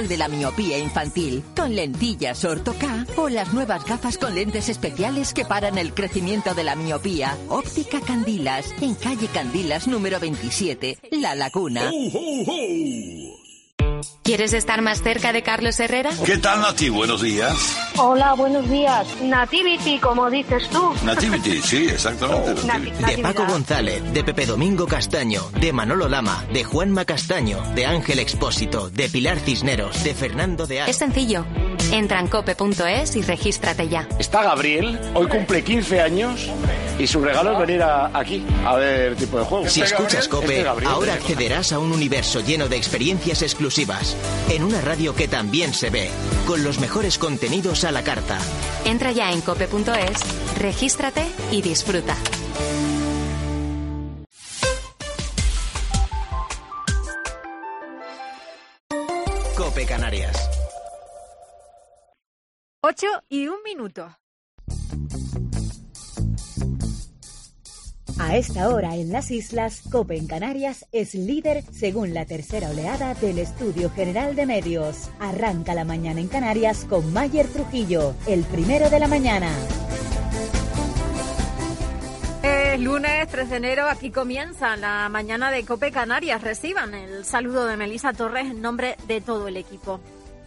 de la miopía infantil, con lentillas Ortho K o las nuevas gafas con lentes especiales que paran el crecimiento de la miopía. Óptica Candilas, en calle Candilas número 27, La Laguna. ¿Quieres estar más cerca de Carlos Herrera? ¿Qué tal, Nati? Buenos días. Hola, buenos días. Nativity, como dices tú. Nativity, sí, exactamente. De Paco González, de Pepe Domingo Castaño, de Manolo Lama, de Juanma Castaño, de Ángel Expósito, de Pilar Cisneros, de Fernando de Aro. Es sencillo. Entra en cope.es y regístrate ya. Está Gabriel, hoy cumple 15 años y su regalo es venir aquí a ver tipo de juego. Si escuchas Cope, ahora accederás a un universo lleno de experiencias exclusivas, en una radio que también se ve, con los mejores contenidos a la carta. Entra ya en cope.es, regístrate y disfruta. Cope Canarias. 8:01. A esta hora en las islas, COPE en Canarias es líder según la tercera oleada del Estudio General de Medios. Arranca la mañana en Canarias con Mayer Trujillo, el primero de la mañana. Es lunes 3 de enero, aquí comienza la mañana de COPE Canarias. Reciban el saludo de Melisa Torres en nombre de todo el equipo.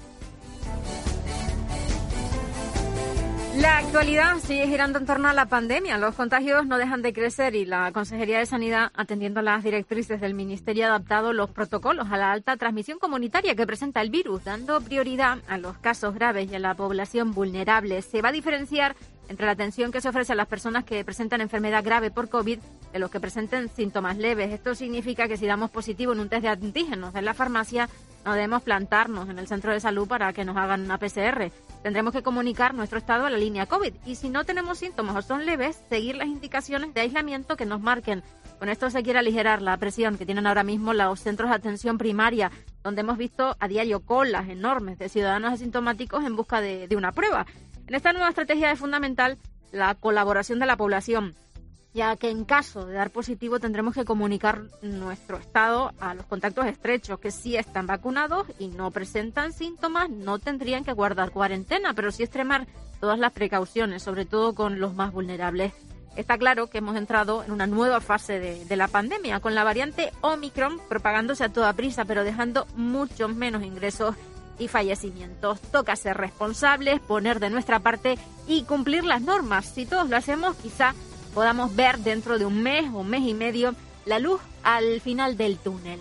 La actualidad sigue girando en torno a la pandemia. Los contagios no dejan de crecer y la Consejería de Sanidad, atendiendo a las directrices del Ministerio, ha adaptado los protocolos a la alta transmisión comunitaria que presenta el virus, dando prioridad a los casos graves y a la población vulnerable. Se va a diferenciar entre la atención que se ofrece a las personas que presentan enfermedad grave por COVID de los que presenten síntomas leves. Esto significa que si damos positivo en un test de antígenos en la farmacia, no debemos plantarnos en el centro de salud para que nos hagan una PCR. Tendremos que comunicar nuestro estado a la línea COVID y si no tenemos síntomas o son leves, seguir las indicaciones de aislamiento que nos marquen. Con esto se quiere aligerar la presión que tienen ahora mismo los centros de atención primaria, donde hemos visto a diario colas enormes de ciudadanos asintomáticos en busca de una prueba. En esta nueva estrategia es fundamental la colaboración de la población, ya que en caso de dar positivo tendremos que comunicar nuestro estado a los contactos estrechos, que si están vacunados y no presentan síntomas no tendrían que guardar cuarentena, pero sí extremar todas las precauciones, sobre todo con los más vulnerables. Está claro que hemos entrado en una nueva fase de la pandemia, con la variante Omicron propagándose a toda prisa, pero dejando muchos menos ingresos y fallecimientos. Toca ser responsables, poner de nuestra parte y cumplir las normas. Si todos lo hacemos, quizá podamos ver dentro de un mes o mes y medio la luz al final del túnel.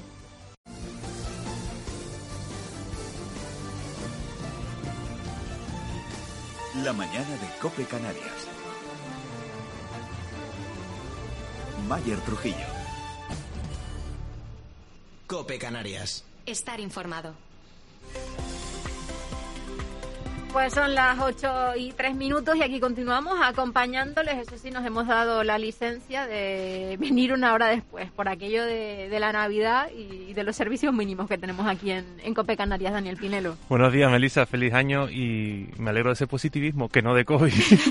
La mañana de COPE Canarias. Mayer Trujillo. Cope Canarias. Estar informado. Pues son las 8:03 y aquí continuamos acompañándoles. Eso sí, nos hemos dado la licencia de venir una hora después por aquello de la Navidad y de los servicios mínimos que tenemos aquí en COPE Canarias. Daniel Pinelo. Buenos días, Melisa. Feliz año y me alegro de ese positivismo, que no de COVID.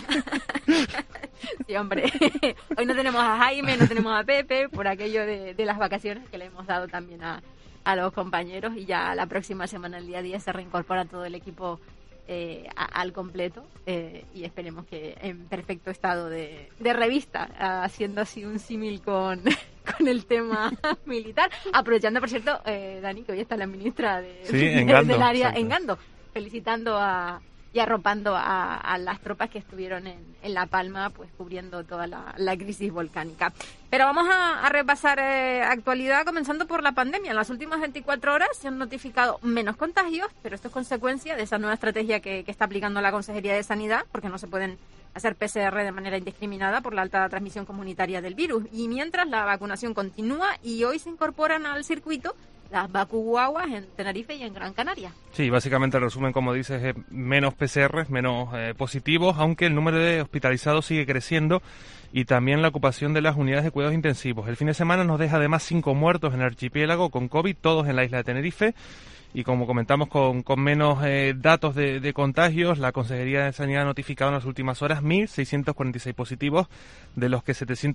Sí, hombre. Hoy no tenemos a Jaime, no tenemos a Pepe por aquello de las vacaciones que le hemos dado también a los compañeros y ya la próxima semana, el día 10, se reincorpora todo el equipo al completo y esperemos que en perfecto estado de revista, haciendo así un símil con el tema militar, aprovechando, por cierto, Dani, que hoy está la ministra del área en Gando, felicitando y arropando a las tropas que estuvieron en La Palma, pues cubriendo toda la crisis volcánica. Pero vamos a repasar actualidad, comenzando por la pandemia. En las últimas 24 horas se han notificado menos contagios, pero esto es consecuencia de esa nueva estrategia que está aplicando la Consejería de Sanidad, porque no se pueden hacer PCR de manera indiscriminada por la alta transmisión comunitaria del virus. Y mientras la vacunación continúa y hoy se incorporan al circuito las vacuguaguas en Tenerife y en Gran Canaria. Sí, básicamente el resumen, como dices, es menos PCR, menos positivos, aunque el número de hospitalizados sigue creciendo y también la ocupación de las unidades de cuidados intensivos. El fin de semana nos deja además 5 muertos en el archipiélago con COVID, todos en la isla de Tenerife. y como comentamos con menos datos de contagios. La Consejería de Sanidad ha notificado en las últimas horas 1.646 positivos, de los que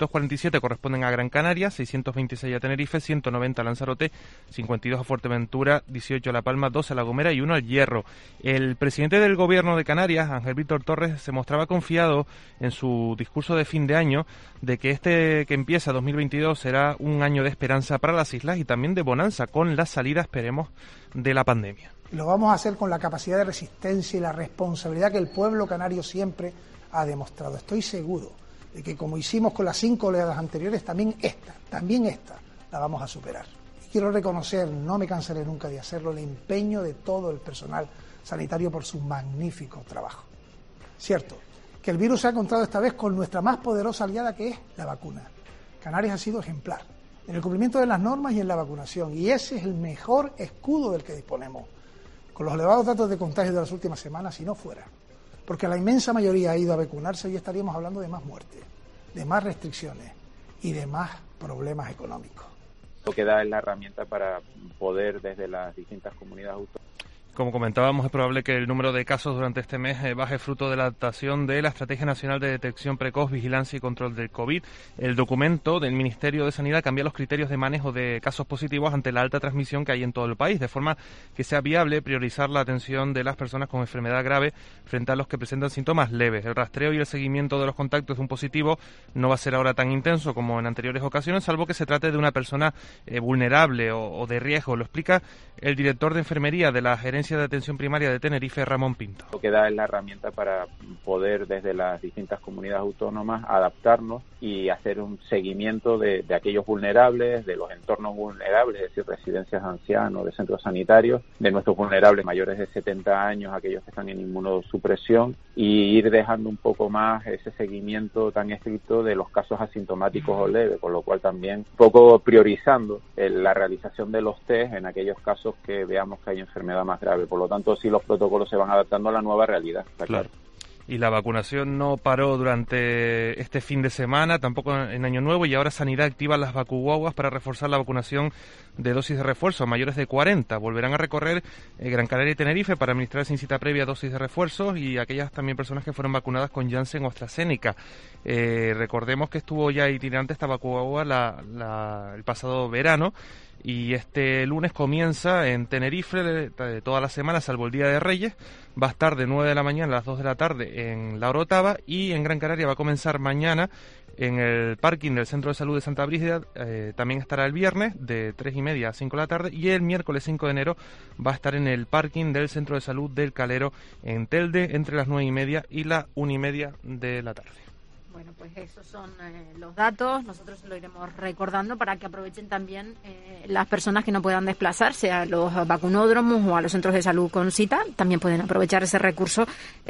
747 corresponden a Gran Canaria, 626 a Tenerife, 190 a Lanzarote, 52 a Fuerteventura, 18 a La Palma, 12 a La Gomera y 1 al Hierro. El presidente del Gobierno de Canarias, Ángel Víctor Torres, se mostraba confiado en su discurso de fin de año de que este que empieza 2022 será un año de esperanza para las islas y también de bonanza con la salida, esperemos, de la pandemia. Lo vamos a hacer con la capacidad de resistencia y la responsabilidad que el pueblo canario siempre ha demostrado. Estoy seguro de que, como hicimos con las 5 oleadas anteriores, también esta la vamos a superar. Y quiero reconocer, no me cansaré nunca de hacerlo, el empeño de todo el personal sanitario por su magnífico trabajo. Cierto que el virus se ha encontrado esta vez con nuestra más poderosa aliada, que es la vacuna. Canarias ha sido ejemplar en el cumplimiento de las normas y en la vacunación, y ese es el mejor escudo del que disponemos. Con los elevados datos de contagio de las últimas semanas, si no fuera porque la inmensa mayoría ha ido a vacunarse, hoy estaríamos hablando de más muertes, de más restricciones y de más problemas económicos. Lo que da es la herramienta para poder, desde las distintas comunidades autónomas. Como comentábamos, es probable que el número de casos durante este mes baje fruto de la adaptación de la Estrategia Nacional de Detección Precoz, Vigilancia y Control del COVID. El documento del Ministerio de Sanidad cambia los criterios de manejo de casos positivos ante la alta transmisión que hay en todo el país, de forma que sea viable priorizar la atención de las personas con enfermedad grave frente a los que presentan síntomas leves. El rastreo y el seguimiento de los contactos de un positivo no va a ser ahora tan intenso como en anteriores ocasiones, salvo que se trate de una persona vulnerable o de riesgo. Lo explica el director de Enfermería de la Gerencia de Atención Primaria de Tenerife, Ramón Pinto. Lo que da es la herramienta para poder, desde las distintas comunidades autónomas, adaptarnos y hacer un seguimiento de aquellos vulnerables, de los entornos vulnerables, es decir, residencias de ancianos, de centros sanitarios, de nuestros vulnerables mayores de 70 años, aquellos que están en inmunosupresión, y ir dejando un poco más ese seguimiento tan estricto de los casos asintomáticos o leves, con lo cual también un poco priorizando la realización de los test en aquellos casos que veamos que hay enfermedad más grave. Por lo tanto, sí, los protocolos se van adaptando a la nueva realidad, está claro. Y la vacunación no paró durante este fin de semana, tampoco en Año Nuevo, y ahora Sanidad activa las vacuguaguas para reforzar la vacunación de dosis de refuerzo a mayores de 40. Volverán a recorrer Gran Canaria y Tenerife para administrar sin cita previa dosis de refuerzo, y aquellas también personas que fueron vacunadas con Janssen o AstraZeneca. Recordemos que estuvo ya itinerante esta vacuguagua el pasado verano, y este lunes comienza en Tenerife de toda la semana, salvo el Día de Reyes. Va a estar de 9 de la mañana a las 2 de la tarde en La Orotava, y en Gran Canaria va a comenzar mañana en el parking del Centro de Salud de Santa Brígida. También estará el viernes de 3:30 a 5 de la tarde, y el miércoles 5 de enero va a estar en el parking del Centro de Salud del Calero en Telde entre las 9:30 y la 1:30 de la tarde. Bueno, pues esos son los datos. Nosotros lo iremos recordando para que aprovechen también las personas que no puedan desplazarse a los vacunódromos o a los centros de salud con cita. También pueden aprovechar ese recurso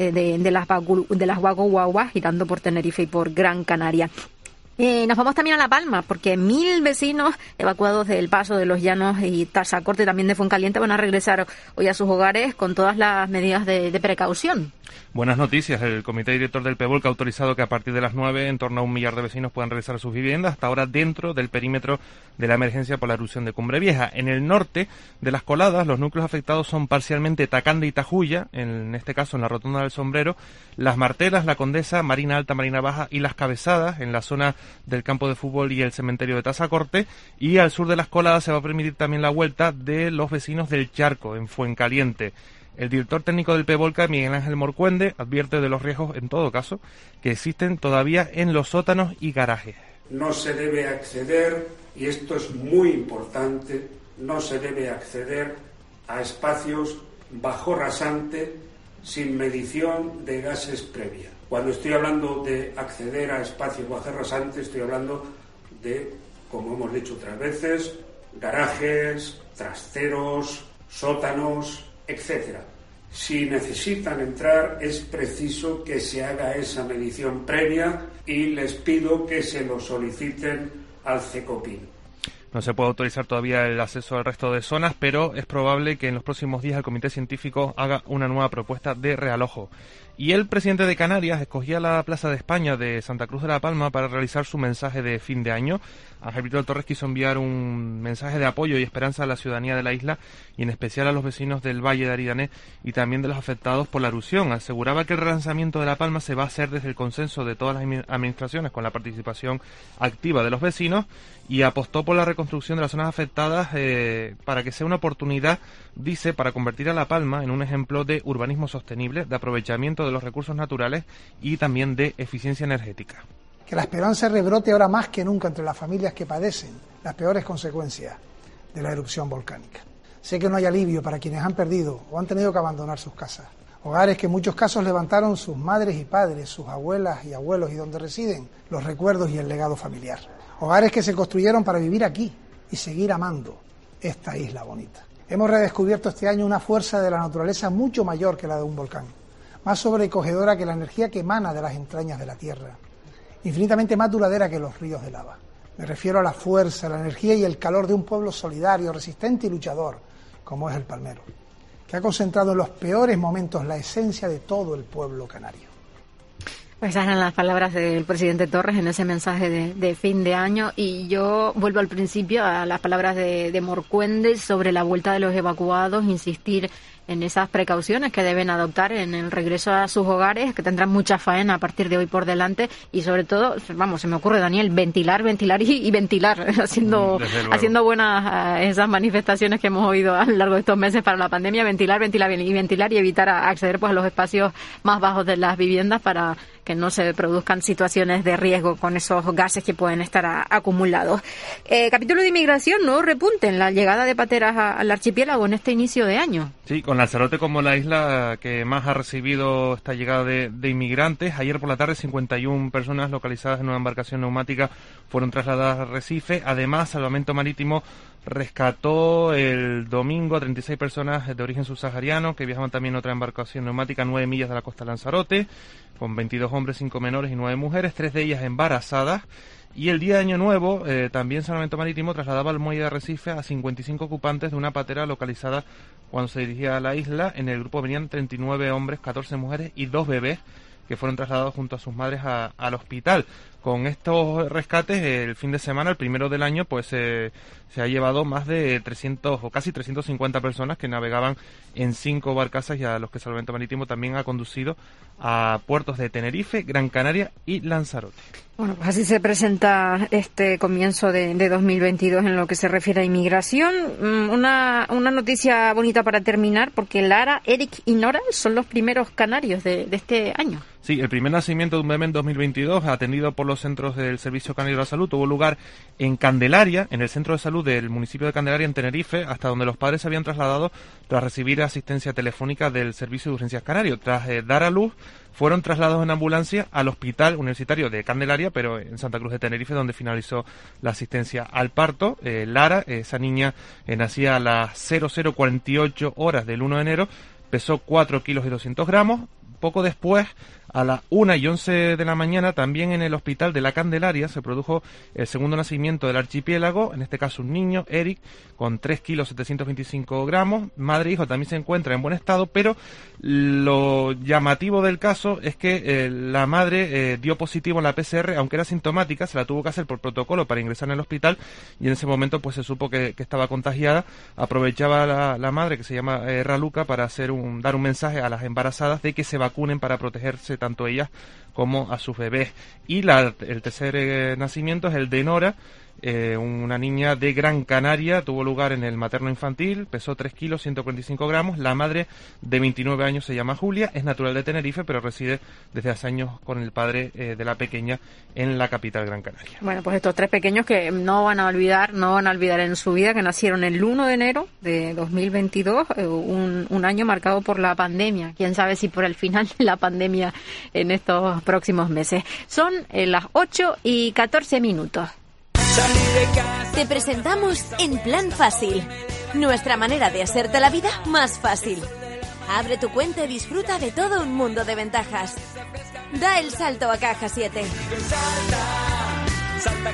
de las vacuguaguas girando por Tenerife y por Gran Canaria. Nos vamos también a La Palma, porque 1.000 vecinos evacuados del Paso de los Llanos y Tasacorte, también de Fuencaliente, van a regresar hoy a sus hogares con todas las medidas de precaución. Buenas noticias. El comité director del PEVOLC ha autorizado que a partir de las 9 en torno a 1 millar de vecinos puedan regresar a sus viviendas, hasta ahora dentro del perímetro de la emergencia por la erupción de Cumbre Vieja. En el norte de Las Coladas, los núcleos afectados son parcialmente Tacanda y Tajuya, en este caso en la Rotonda del Sombrero, Las Martelas, La Condesa, Marina Alta, Marina Baja y Las Cabezadas, en la zona del campo de fútbol y el cementerio de Tasacorte. Y al sur de Las Coladas se va a permitir también la vuelta de los vecinos del Charco, en Fuencaliente. El director técnico del PEVOLCA, Miguel Ángel Morcuende, advierte de los riesgos, en todo caso, que existen todavía en los sótanos y garajes. No se debe acceder, y esto es muy importante, no se debe acceder a espacios bajo rasante sin medición de gases previa. Cuando estoy hablando de acceder a espacios bajo rasante, estoy hablando de, como hemos dicho otras veces, garajes, trasteros, sótanos, etcétera. Si necesitan entrar, es preciso que se haga esa medición previa, y les pido que se lo soliciten al CECOPIN. No se puede autorizar todavía el acceso al resto de zonas, pero es probable que en los próximos días el Comité Científico haga una nueva propuesta de realojo. Y el presidente de Canarias escogía la Plaza de España de Santa Cruz de la Palma para realizar su mensaje de fin de año. Ángel Brito Torres quiso enviar un mensaje de apoyo y esperanza a la ciudadanía de la isla y en especial a los vecinos del Valle de Aridanés y también de los afectados por la erupción. Aseguraba que el relanzamiento de La Palma se va a hacer desde el consenso de todas las administraciones con la participación activa de los vecinos y apostó por la reconstrucción de las zonas afectadas para que sea una oportunidad, dice, para convertir a La Palma en un ejemplo de urbanismo sostenible, de aprovechamiento de los recursos naturales y también de eficiencia energética. Que la esperanza rebrote ahora más que nunca entre las familias que padecen las peores consecuencias de la erupción volcánica. Sé que no hay alivio para quienes han perdido o han tenido que abandonar sus casas. Hogares que en muchos casos levantaron sus madres y padres, sus abuelas y abuelos y donde residen los recuerdos y el legado familiar. Hogares que se construyeron para vivir aquí y seguir amando esta isla bonita. Hemos redescubierto este año una fuerza de la naturaleza mucho mayor que la de un volcán, más sobrecogedora que la energía que emana de las entrañas de la tierra, infinitamente más duradera que los ríos de lava. Me refiero a la fuerza, la energía y el calor de un pueblo solidario, resistente y luchador, como es el palmero, que ha concentrado en los peores momentos la esencia de todo el pueblo canario. Pues esas eran las palabras del presidente Torres en ese mensaje de fin de año, y yo vuelvo al principio a las palabras de Morcuende sobre la vuelta de los evacuados, insistir en esas precauciones que deben adoptar en el regreso a sus hogares, que tendrán mucha faena a partir de hoy por delante, y sobre todo, vamos, se me ocurre, Daniel, ventilar y ventilar, haciendo buenas esas manifestaciones que hemos oído a lo largo de estos meses para la pandemia, ventilar y evitar acceder pues a los espacios más bajos de las viviendas para que no se produzcan situaciones de riesgo con esos gases que pueden estar acumulados. Capítulo de inmigración, nuevo repunte en la llegada de pateras al archipiélago en este inicio de año. Sí, con Lanzarote como la isla que más ha recibido esta llegada de inmigrantes. Ayer por la tarde 51 personas localizadas en una embarcación neumática fueron trasladadas a Arrecife. Además, Salvamento Marítimo rescató el domingo a 36 personas de origen subsahariano que viajaban también en otra embarcación neumática a 9 millas de la costa de Lanzarote, con 22 hombres, 5 menores y 9 mujeres, 3 de ellas embarazadas. Y el día de Año Nuevo, también Salvamento Marítimo trasladaba al muelle de Arrecife a 55 ocupantes de una patera localizada cuando se dirigía a la isla. En el grupo venían 39 hombres, 14 mujeres y 2 bebés que fueron trasladados junto a sus madres al hospital. Con estos rescates, el fin de semana, el primero del año, pues se ha llevado más de 300 o casi 350 personas que navegaban en 5 barcazas y a los que Salvamento Marítimo también ha conducido a puertos de Tenerife, Gran Canaria y Lanzarote. Bueno, pues así se presenta este comienzo de 2022 en lo que se refiere a inmigración. Una noticia bonita para terminar, porque Lara, Eric y Nora son los primeros canarios de este año. Sí, el primer nacimiento de un bebé en 2022, atendido por los centros del Servicio Canario de la Salud, tuvo lugar en Candelaria, en el centro de salud del municipio de Candelaria, en Tenerife, hasta donde los padres se habían trasladado tras recibir asistencia telefónica del Servicio de Urgencias Canario. Tras dar a luz, fueron trasladados en ambulancia al Hospital Universitario de Candelaria, pero en Santa Cruz de Tenerife, donde finalizó la asistencia al parto. Lara, esa niña, nacía a las 00:48 horas del 1 de enero, pesó 4 kilos y 200 gramos. Poco después, a las 1:11 de la mañana, también en el hospital de la Candelaria, se produjo el segundo nacimiento del archipiélago, en este caso un niño, Eric, con 3 kilos 725 gramos. Madre e hijo también se encuentra en buen estado, pero lo llamativo del caso es que la madre dio positivo en la PCR, aunque era sintomática, se la tuvo que hacer por protocolo para ingresar en el hospital, y en ese momento pues se supo que estaba contagiada. Aprovechaba la madre, que se llama Raluca, para dar un mensaje a las embarazadas de que se vacunen para protegerse tanto ellas como a sus bebés. Y el tercer nacimiento es el de Nora, una niña de Gran Canaria, tuvo lugar en el materno infantil, pesó 3 kilos 145 gramos. La madre, de 29 años, se llama Julia, es natural de Tenerife, pero reside desde hace años con el padre de la pequeña en la capital Gran Canaria. Bueno, pues estos 3 pequeños que no van a olvidar en su vida, que nacieron el 1 de enero de 2022, un año marcado por la pandemia. Quién sabe si por el final de la pandemia en estos próximos meses. Son las 8:14. Te presentamos En Plan Fácil, nuestra manera de hacerte la vida más fácil. Abre tu cuenta y disfruta de todo un mundo de ventajas. Da el salto a Caja 7.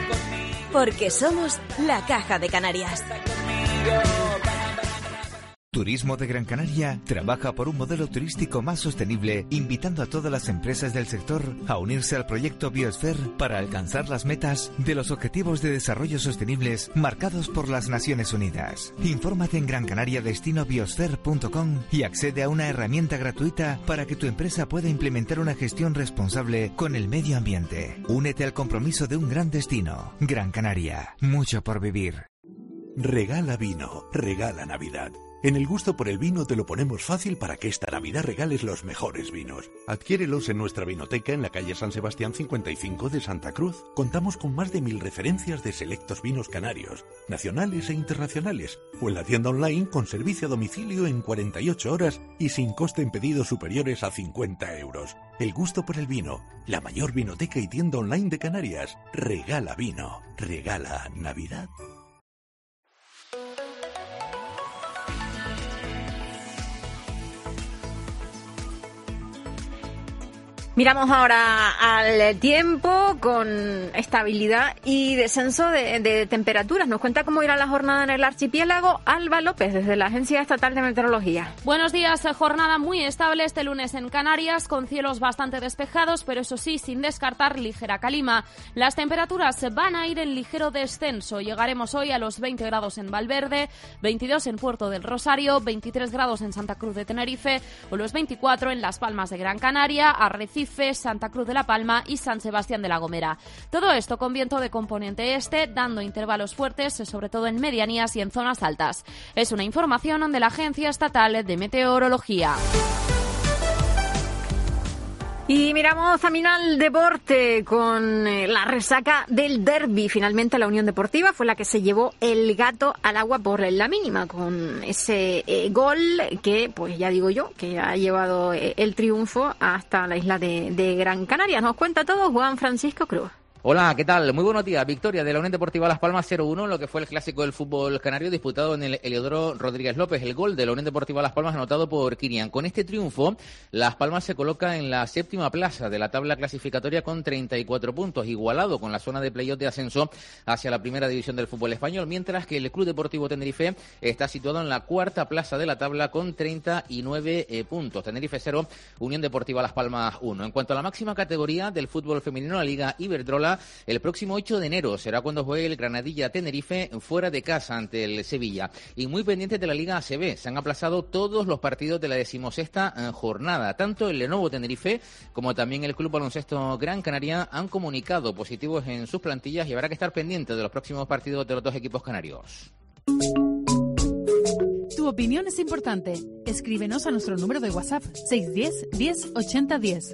Porque somos la Caja de Canarias. Turismo de Gran Canaria trabaja por un modelo turístico más sostenible, invitando a todas las empresas del sector a unirse al proyecto Biosphere para alcanzar las metas de los Objetivos de Desarrollo Sostenibles marcados por las Naciones Unidas. Infórmate en grancanariadestinobiosphere.com y accede a una herramienta gratuita para que tu empresa pueda implementar una gestión responsable con el medio ambiente. Únete al compromiso de un gran destino. Gran Canaria, mucho por vivir. Regala vino, regala Navidad. En el gusto por el vino te lo ponemos fácil para que esta Navidad regales los mejores vinos. Adquiérelos en nuestra vinoteca en la calle San Sebastián 55 de Santa Cruz. Contamos con más de 1000 referencias de selectos vinos canarios, nacionales e internacionales, o en la tienda online con servicio a domicilio en 48 horas y sin coste en pedidos superiores a 50 euros. El gusto por el vino, la mayor vinoteca y tienda online de Canarias. Regala vino, regala Navidad. Miramos ahora al tiempo con estabilidad y descenso de temperaturas. Nos cuenta cómo irá la jornada en el archipiélago Alba López, desde la Agencia Estatal de Meteorología. Buenos días. Jornada muy estable este lunes en Canarias, con cielos bastante despejados, pero eso sí, sin descartar ligera calima. Las temperaturas van a ir en ligero descenso. Llegaremos hoy a los 20 grados en Valverde, 22 en Puerto del Rosario, 23 grados en Santa Cruz de Tenerife o los 24 en Las Palmas de Gran Canaria, Arrecife, Santa Cruz de la Palma y San Sebastián de la Gomera. Todo esto con viento de componente este, dando intervalos fuertes, sobre todo en medianías y en zonas altas. Es una información de la Agencia Estatal de Meteorología. Y miramos también al deporte con la resaca del derbi. Finalmente la Unión Deportiva fue la que se llevó el gato al agua por la mínima, con ese gol que, pues ya digo yo, que ha llevado el triunfo hasta la isla de Gran Canaria. Nos cuenta todo Juan Francisco Cruz. Hola, ¿qué tal? Muy buenos días. Victoria de la Unión Deportiva Las Palmas 0-1 en lo que fue el clásico del fútbol canario disputado en el Heliodoro Rodríguez López. El gol de la Unión Deportiva Las Palmas anotado por Kirian. Con este triunfo, Las Palmas se coloca en la 7ª plaza de la tabla clasificatoria con 34 puntos, igualado con la zona de playoff de ascenso hacia la primera división del fútbol español, mientras que el Club Deportivo Tenerife está situado en la 4ª plaza de la tabla con 39 puntos. Tenerife 0, Unión Deportiva Las Palmas 1. En cuanto a la máxima categoría del fútbol femenino, la Liga Iberdrola, el próximo 8 de enero será cuando juegue el Granadilla Tenerife fuera de casa ante el Sevilla. Y muy pendientes de la Liga ACB, se han aplazado todos los partidos de la 16ª jornada. Tanto el Lenovo Tenerife como también el Club Baloncesto Gran Canaria han comunicado positivos en sus plantillas y habrá que estar pendientes de los próximos partidos de los dos equipos canarios. Tu opinión es importante. Escríbenos a nuestro número de WhatsApp 610 10 80 10.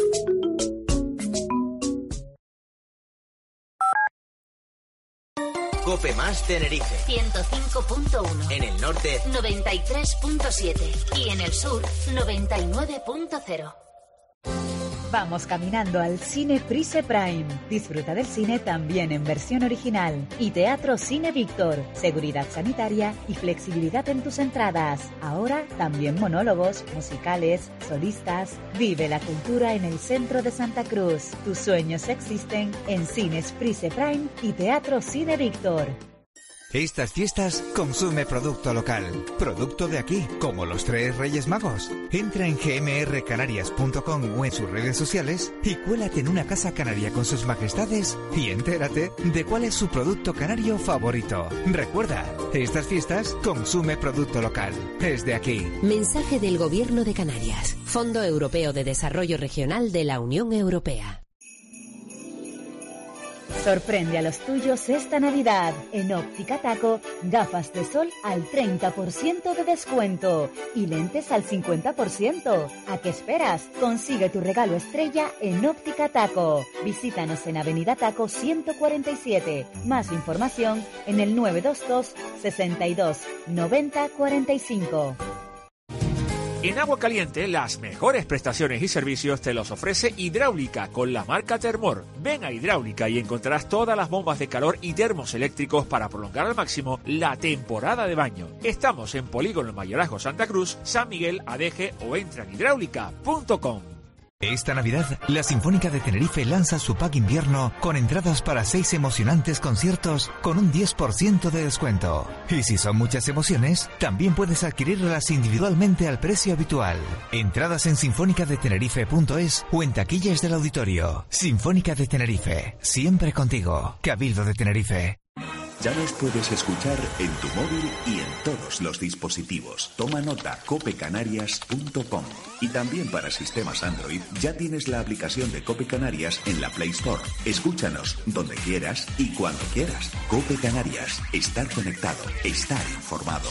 Cope Más Tenerife 105.1. En el norte 93.7 y en el sur 99.0. Vamos caminando al Cine Prise Prime. Disfruta del cine también en versión original. Y Teatro Cine Víctor. Seguridad sanitaria y flexibilidad en tus entradas. Ahora también monólogos, musicales, solistas. Vive la cultura en el centro de Santa Cruz. Tus sueños existen en Cines Prise Prime y Teatro Cine Víctor. Estas fiestas consume producto local, producto de aquí, como los 3 Reyes Magos. Entra en gmrcanarias.com o en sus redes sociales y cuélate en una casa canaria con sus majestades y entérate de cuál es su producto canario favorito. Recuerda, estas fiestas consume producto local. Es de aquí. Mensaje del Gobierno de Canarias, Fondo Europeo de Desarrollo Regional de la Unión Europea. Sorprende a los tuyos esta Navidad. En Óptica Taco, gafas de sol al 30% de descuento y lentes al 50%. ¿A qué esperas? Consigue tu regalo estrella en Óptica Taco. Visítanos en Avenida Taco 147. Más información en el 922 62 90 45. En Agua Caliente, las mejores prestaciones y servicios te los ofrece Hidráulica con la marca Termor. Ven a Hidráulica y encontrarás todas las bombas de calor y termos eléctricos para prolongar al máximo la temporada de baño. Estamos en Polígono Mayorazgo Santa Cruz, San Miguel, Adeje o entra en hidráulica.com. Esta Navidad, la Sinfónica de Tenerife lanza su pack invierno con entradas para 6 emocionantes conciertos con un 10% de descuento. Y si son muchas emociones, también puedes adquirirlas individualmente al precio habitual. Entradas en sinfónicadetenerife.es o en taquillas del auditorio. Sinfónica de Tenerife, siempre contigo. Cabildo de Tenerife. Ya nos puedes escuchar en tu móvil y en todos los dispositivos. Toma nota, copecanarias.com. Y también para sistemas Android ya tienes la aplicación de Cope Canarias en la Play Store. Escúchanos donde quieras y cuando quieras. Cope Canarias. Estar conectado. Estar informado.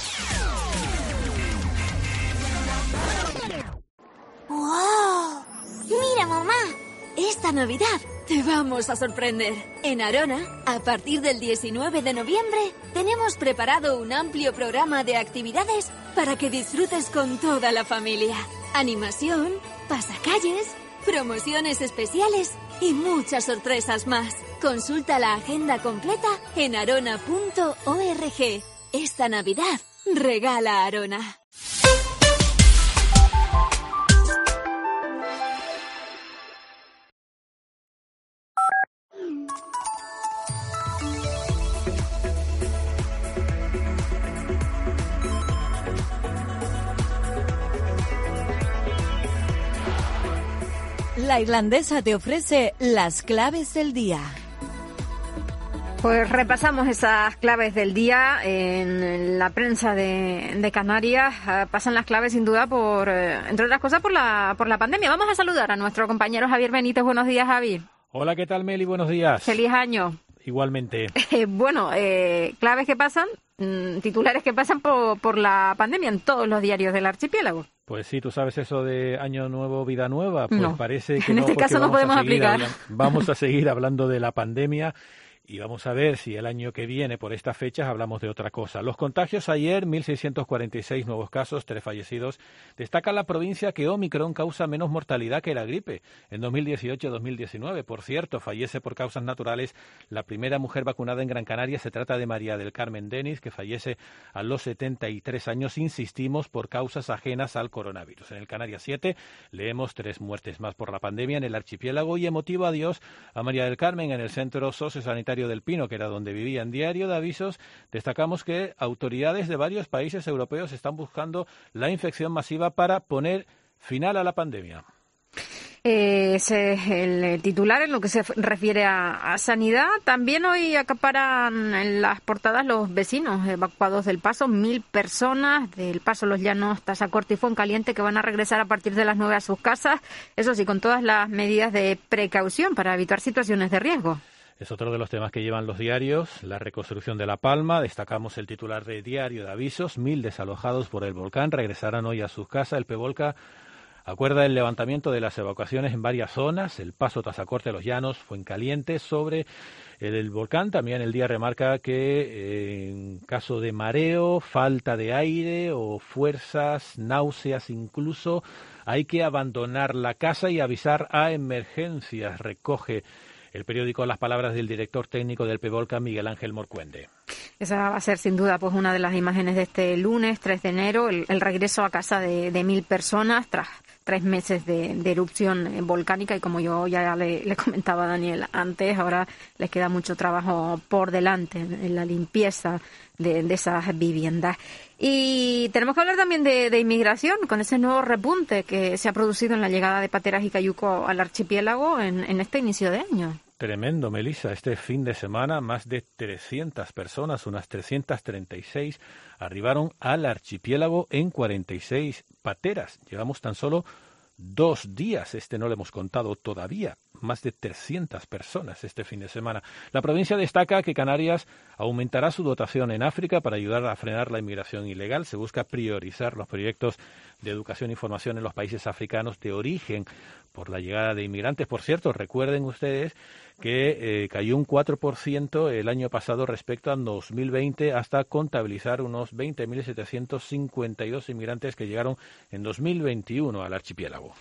¡Wow! ¡Mira, mamá! Esta Navidad te vamos a sorprender. En Arona, a partir del 19 de noviembre, tenemos preparado un amplio programa de actividades para que disfrutes con toda la familia. Animación, pasacalles, promociones especiales y muchas sorpresas más. Consulta la agenda completa en arona.org. Esta Navidad, regala Arona. La Irlandesa te ofrece las claves del día. Pues repasamos esas claves del día en la prensa de Canarias. Pasan las claves sin duda por, entre otras cosas, por la pandemia. Vamos a saludar a nuestro compañero Javier Benítez. Buenos días, Javi. Hola, ¿qué tal, Meli? Buenos días. Feliz año. Igualmente. Bueno, claves que pasan, titulares que pasan por la pandemia en todos los diarios del archipiélago. Pues sí, tú sabes eso de año nuevo, vida nueva. Pues no. Parece que en este caso no podemos aplicar. Vamos a seguir hablando de la pandemia. Y vamos a ver si el año que viene, por estas fechas, hablamos de otra cosa. Los contagios ayer, 1.646 nuevos casos, 3 fallecidos. Destaca la provincia que Omicron causa menos mortalidad que la gripe. En 2018-2019, por cierto, fallece por causas naturales la primera mujer vacunada en Gran Canaria. Se trata de María del Carmen Denis, que fallece a los 73 años, insistimos, por causas ajenas al coronavirus. En el Canarias 7 leemos 3 muertes más por la pandemia en el archipiélago y emotivo adiós a María del Carmen en el centro sociosanitario del Pino, que era donde vivía. En Diario de Avisos destacamos que autoridades de varios países europeos están buscando la infección masiva para poner final a la pandemia. Ese es el titular en lo que se refiere a sanidad. También hoy acaparan en las portadas los vecinos evacuados del Paso, 1.000 personas del Paso Los Llanos, Tazacorte y Fuencaliente, que van a regresar a partir de las 9 a sus casas, eso sí, con todas las medidas de precaución para evitar situaciones de riesgo. Es otro de los temas que llevan los diarios, la reconstrucción de La Palma. Destacamos el titular de Diario de Avisos, 1.000 desalojados por el volcán regresarán hoy a sus casas. El PEVOLCA acuerda el levantamiento de las evacuaciones en varias zonas, el Paso, Tazacorte, Los Llanos, Fuencaliente. Sobre el volcán también el día remarca que en caso de mareo, falta de aire o fuerzas, náuseas incluso, hay que abandonar la casa y avisar a emergencias, recoge el periódico las palabras del director técnico del PEVOLCA, Miguel Ángel Morcuende. Esa va a ser sin duda pues una de las imágenes de este lunes 3 de enero, el regreso a casa de 1.000 personas tras 3 meses de erupción volcánica, y como yo ya le comentaba a Daniel antes, ahora les queda mucho trabajo por delante en la limpieza de esas viviendas. Y tenemos que hablar también de inmigración, con ese nuevo repunte que se ha producido en la llegada de pateras y cayuco al archipiélago en este inicio de año. Tremendo, Melissa. Este fin de semana más de 300 personas, unas 336, arribaron al archipiélago en 46 pateras. Llevamos tan solo 2 días, no lo hemos contado todavía, más de 300 personas este fin de semana. La provincia destaca que Canarias aumentará su dotación en África para ayudar a frenar la inmigración ilegal. Se busca priorizar los proyectos de educación y formación en los países africanos de origen por la llegada de inmigrantes. Por cierto, recuerden ustedes que cayó un 4% el año pasado respecto a 2020 hasta contabilizar unos 20.752 inmigrantes que llegaron en 2021 al archipiélago.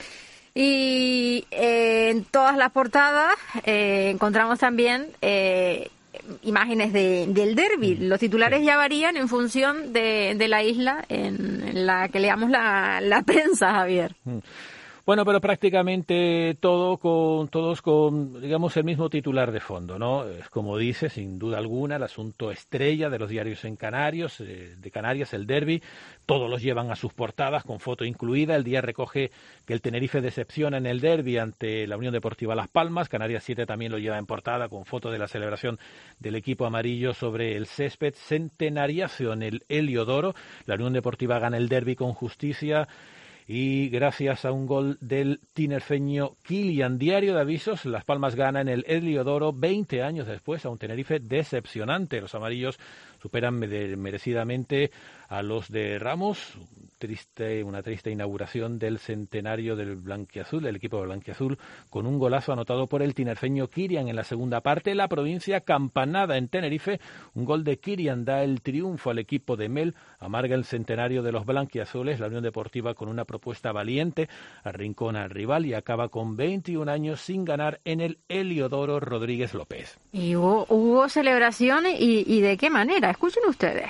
Y en todas las portadas encontramos también imágenes del derbi. Los titulares ya varían en función de la isla en la que leamos la prensa, Javier. Bueno, pero prácticamente todos con, digamos, el mismo titular de fondo, ¿no? Es como dice, sin duda alguna, el asunto estrella de los diarios de Canarias, el derbi. Todos los llevan a sus portadas, con foto incluida. El Día recoge que el Tenerife decepciona en el derbi ante la Unión Deportiva Las Palmas. Canarias 7 también lo lleva en portada, con foto de la celebración del equipo amarillo sobre el césped. Centenariazo en el Heliodoro. La Unión Deportiva gana el derbi con justicia y gracias a un gol del tinerfeño Kilian. Diario de avisos, Las Palmas gana en el Heliodoro 20 años después a un Tenerife decepcionante. Los amarillos superan merecidamente a los de Ramos. Una triste inauguración del centenario del blanquiazul, el equipo de blanquiazul, con un golazo anotado por el tinerfeño Kirian en la segunda parte. La provincia campanada en Tenerife, un gol de Kirian da el triunfo al equipo de Mel, amarga el centenario de los blanquiazules. La Unión Deportiva, con una propuesta valiente, arrincona al rival y acaba con 21 años sin ganar en el Heliodoro Rodríguez López. Y hubo celebraciones y ¿de qué manera? Escuchen ustedes.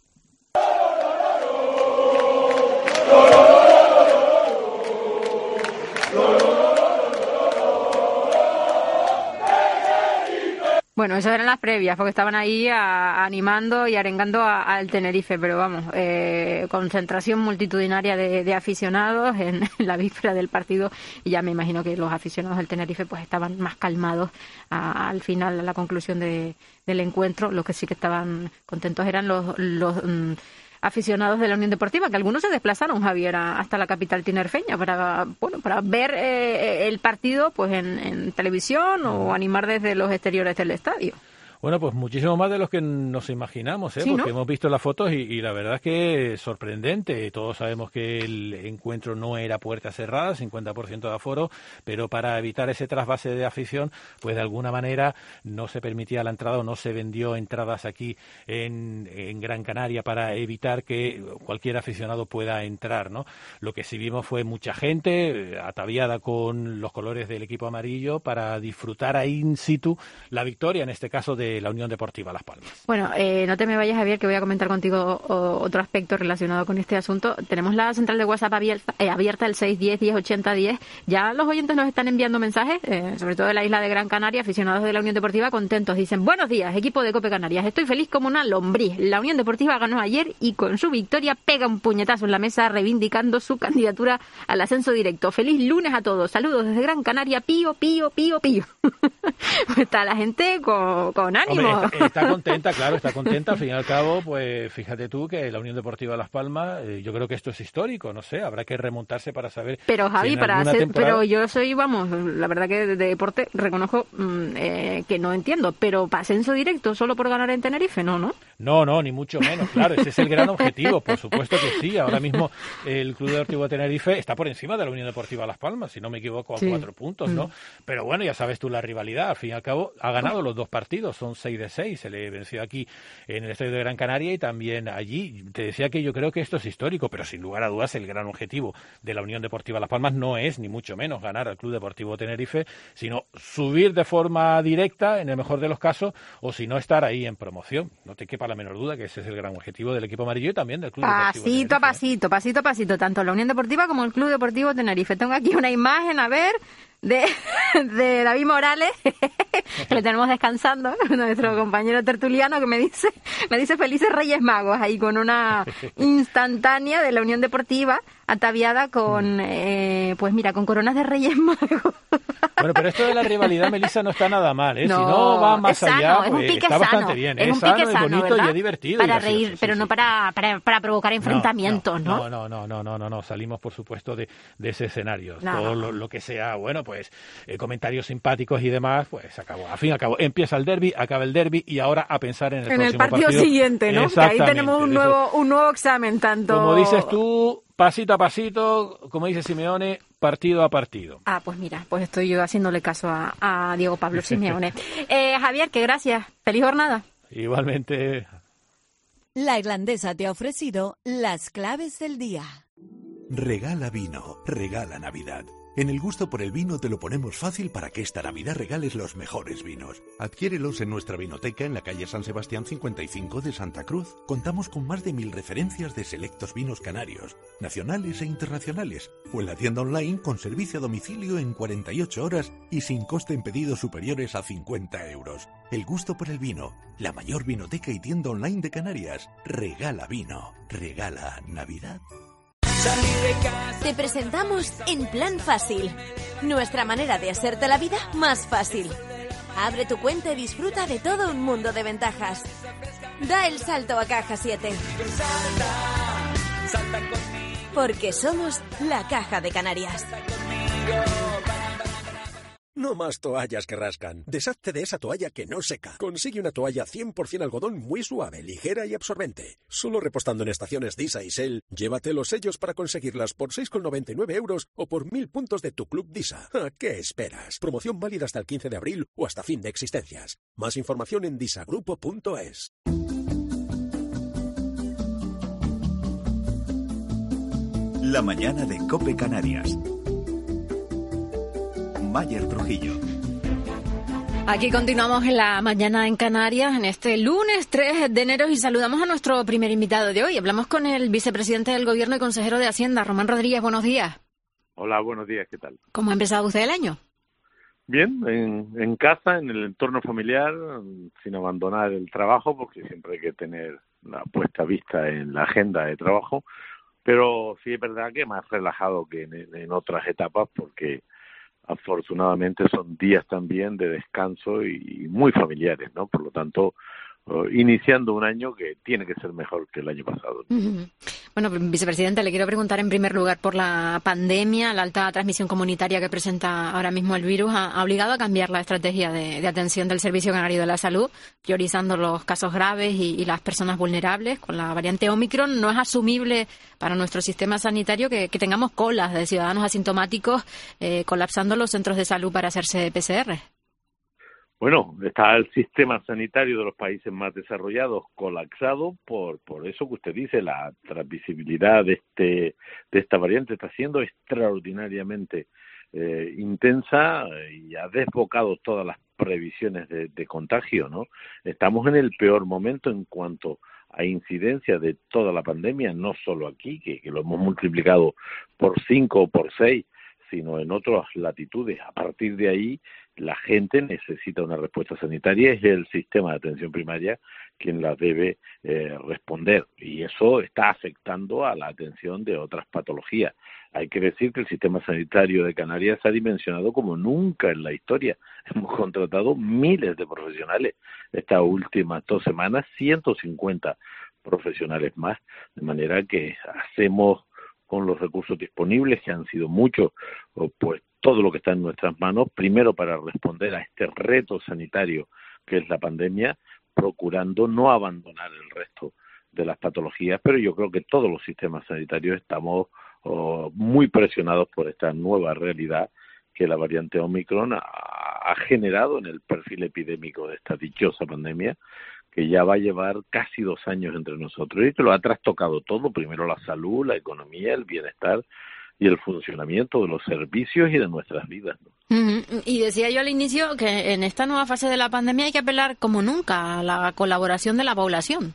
Bueno, esas eran las previas, porque estaban ahí animando y arengando al Tenerife, pero vamos, concentración multitudinaria de aficionados en la víspera del partido, y ya me imagino que los aficionados del Tenerife pues estaban más calmados al final, a la conclusión del encuentro. Los que sí que estaban contentos eran los aficionados de la Unión Deportiva, que algunos se desplazaron, Javier, hasta la capital tinerfeña para ver el partido pues en televisión o animar desde los exteriores del estadio. Bueno, pues muchísimo más de los que nos imaginamos, Sí, porque ¿no? hemos visto las fotos y la verdad es que es sorprendente. Todos sabemos que el encuentro no era puerta cerrada, 50% de aforo, pero para evitar ese trasvase de afición, pues de alguna manera no se permitía la entrada o no se vendió entradas aquí en Gran Canaria para evitar que cualquier aficionado pueda entrar, ¿no? Lo que sí vimos fue mucha gente ataviada con los colores del equipo amarillo para disfrutar ahí in situ la victoria, en este caso de la Unión Deportiva Las Palmas. Bueno, no te me vayas, Javier, que voy a comentar contigo otro aspecto relacionado con este asunto. Tenemos la central de WhatsApp abierta, el 610 10 80 10. Ya los oyentes nos están enviando mensajes, sobre todo de la isla de Gran Canaria, aficionados de la Unión Deportiva contentos. Dicen: buenos días, equipo de Cope Canarias. Estoy feliz como una lombriz. La Unión Deportiva ganó ayer y con su victoria pega un puñetazo en la mesa reivindicando su candidatura al ascenso directo. Feliz lunes a todos. Saludos desde Gran Canaria. Pío, pío, pío, pío. Está la gente con ánimo. Hombre, está contenta, claro, está contenta. Al fin y al cabo, pues fíjate tú que la Unión Deportiva Las Palmas, yo creo que esto es histórico, no sé, habrá que remontarse para saber. Pero Javi, si temporada... pero yo soy, vamos, la verdad que de deporte reconozco que no entiendo, pero para ascenso directo solo por ganar en Tenerife, no. No, ni mucho menos, claro, ese es el gran objetivo, por supuesto que sí. Ahora mismo el Club Deportivo de Tenerife está por encima de la Unión Deportiva Las Palmas, si no me equivoco, a 4 puntos, ¿no? Pero bueno, ya sabes tú la rivalidad, al fin y al cabo ha ganado los dos partidos, son 6 de 6, se le venció aquí en el estadio de Gran Canaria y también allí. Te decía que yo creo que esto es histórico, pero sin lugar a dudas el gran objetivo de la Unión Deportiva Las Palmas no es ni mucho menos ganar al Club Deportivo Tenerife, sino subir de forma directa, en el mejor de los casos, o si no, estar ahí en promoción. No te quepa la menor duda que ese es el gran objetivo del equipo amarillo y también del Club Deportivo Tenerife. Pasito a pasito, tanto la Unión Deportiva como el Club Deportivo Tenerife. Tengo aquí una imagen, a ver, de David Morales, que le tenemos descansando, nuestro compañero tertuliano, que me dice felices Reyes Magos, ahí con una instantánea de la Unión Deportiva ataviada con, pues mira, con coronas de Reyes Magos. Bueno, pero esto de la rivalidad, Melissa, no está nada mal, ¿eh? No, si no va más allá, pues está bastante bien. Es sano, es bonito, ¿verdad? Y es divertido. Para reír, pero no para provocar enfrentamientos, ¿no? No, salimos, por supuesto, de ese escenario. No. Todo lo que sea, bueno, pues comentarios simpáticos y demás, pues acabó. Al fin y al cabo, empieza el derbi, acaba el derbi y ahora a pensar en el próximo partido siguiente, ¿no? Que ahí tenemos un nuevo examen, tanto... Como dices tú, pasito a pasito, como dice Simeone, partido a partido. Ah, pues mira, pues estoy yo haciéndole caso a Diego Pablo Simeone. Javier, que gracias. Feliz jornada. Igualmente. La Irlandesa te ha ofrecido las claves del día. Regala vino, regala Navidad. En el gusto por el vino te lo ponemos fácil para que esta Navidad regales los mejores vinos. Adquiérelos en nuestra vinoteca en la calle San Sebastián 55 de Santa Cruz. Contamos con más de 1000 referencias de selectos vinos canarios, nacionales e internacionales, o en la tienda online con servicio a domicilio en 48 horas y sin coste en pedidos superiores a 50 euros. El gusto por el vino, la mayor vinoteca y tienda online de Canarias. Regala vino, regala Navidad. Te presentamos En Plan Fácil, nuestra manera de hacerte la vida más fácil. Abre tu cuenta y disfruta de todo un mundo de ventajas. Da el salto a Caja 7. Porque somos la Caja de Canarias. No más toallas que rascan. Deshazte de esa toalla que no seca. Consigue una toalla 100% algodón muy suave, ligera y absorbente. Solo repostando en estaciones Disa y Shell, llévate los sellos para conseguirlas por 6,99 euros o por 1000 puntos de tu club Disa. ¿A qué esperas? Promoción válida hasta el 15 de abril o hasta fin de existencias. Más información en disagrupo.es. La mañana de COPE Canarias. Mayer Trujillo. Aquí continuamos en la mañana en Canarias, en este lunes 3 de enero, y saludamos a nuestro primer invitado de hoy. Hablamos con el vicepresidente del Gobierno y consejero de Hacienda, Román Rodríguez. Buenos días. Hola, buenos días, ¿qué tal? ¿Cómo ha empezado usted el año? Bien, en casa, en el entorno familiar, sin abandonar el trabajo, porque siempre hay que tener la puesta vista en la agenda de trabajo, pero sí es verdad que más relajado que en otras etapas, porque afortunadamente son días también de descanso y muy familiares, ¿no? Por lo tanto, iniciando un año que tiene que ser mejor que el año pasado. Uh-huh. Bueno, vicepresidente, le quiero preguntar en primer lugar por la pandemia. La alta transmisión comunitaria que presenta ahora mismo el virus ha obligado a cambiar la estrategia de atención del Servicio Canario de la Salud, priorizando los casos graves y las personas vulnerables. Con la variante Omicron no es asumible para nuestro sistema sanitario que tengamos colas de ciudadanos asintomáticos colapsando los centros de salud para hacerse PCR. Bueno, está el sistema sanitario de los países más desarrollados colapsado por eso que usted dice, la transmisibilidad de esta variante está siendo extraordinariamente intensa y ha desbocado todas las previsiones de contagio, ¿no? Estamos en el peor momento en cuanto a incidencia de toda la pandemia, no solo aquí, que lo hemos multiplicado por 5 o por 6, sino en otras latitudes. A partir de ahí, la gente necesita una respuesta sanitaria, es el sistema de atención primaria quien la debe responder, y eso está afectando a la atención de otras patologías. Hay que decir que el sistema sanitario de Canarias se ha dimensionado como nunca en la historia. Hemos contratado miles de profesionales estas últimas 2 semanas, 150 profesionales más, de manera que hacemos con los recursos disponibles, que han sido muchos, pues todo lo que está en nuestras manos, primero para responder a este reto sanitario que es la pandemia, procurando no abandonar el resto de las patologías, pero yo creo que todos los sistemas sanitarios estamos muy presionados por esta nueva realidad que la variante Omicron ha generado en el perfil epidémico de esta dichosa pandemia, que ya va a llevar casi 2 años entre nosotros y que lo ha trastocado todo, primero la salud, la economía, el bienestar y el funcionamiento de los servicios y de nuestras vidas, ¿no? Uh-huh. Y decía yo al inicio que en esta nueva fase de la pandemia hay que apelar como nunca a la colaboración de la población.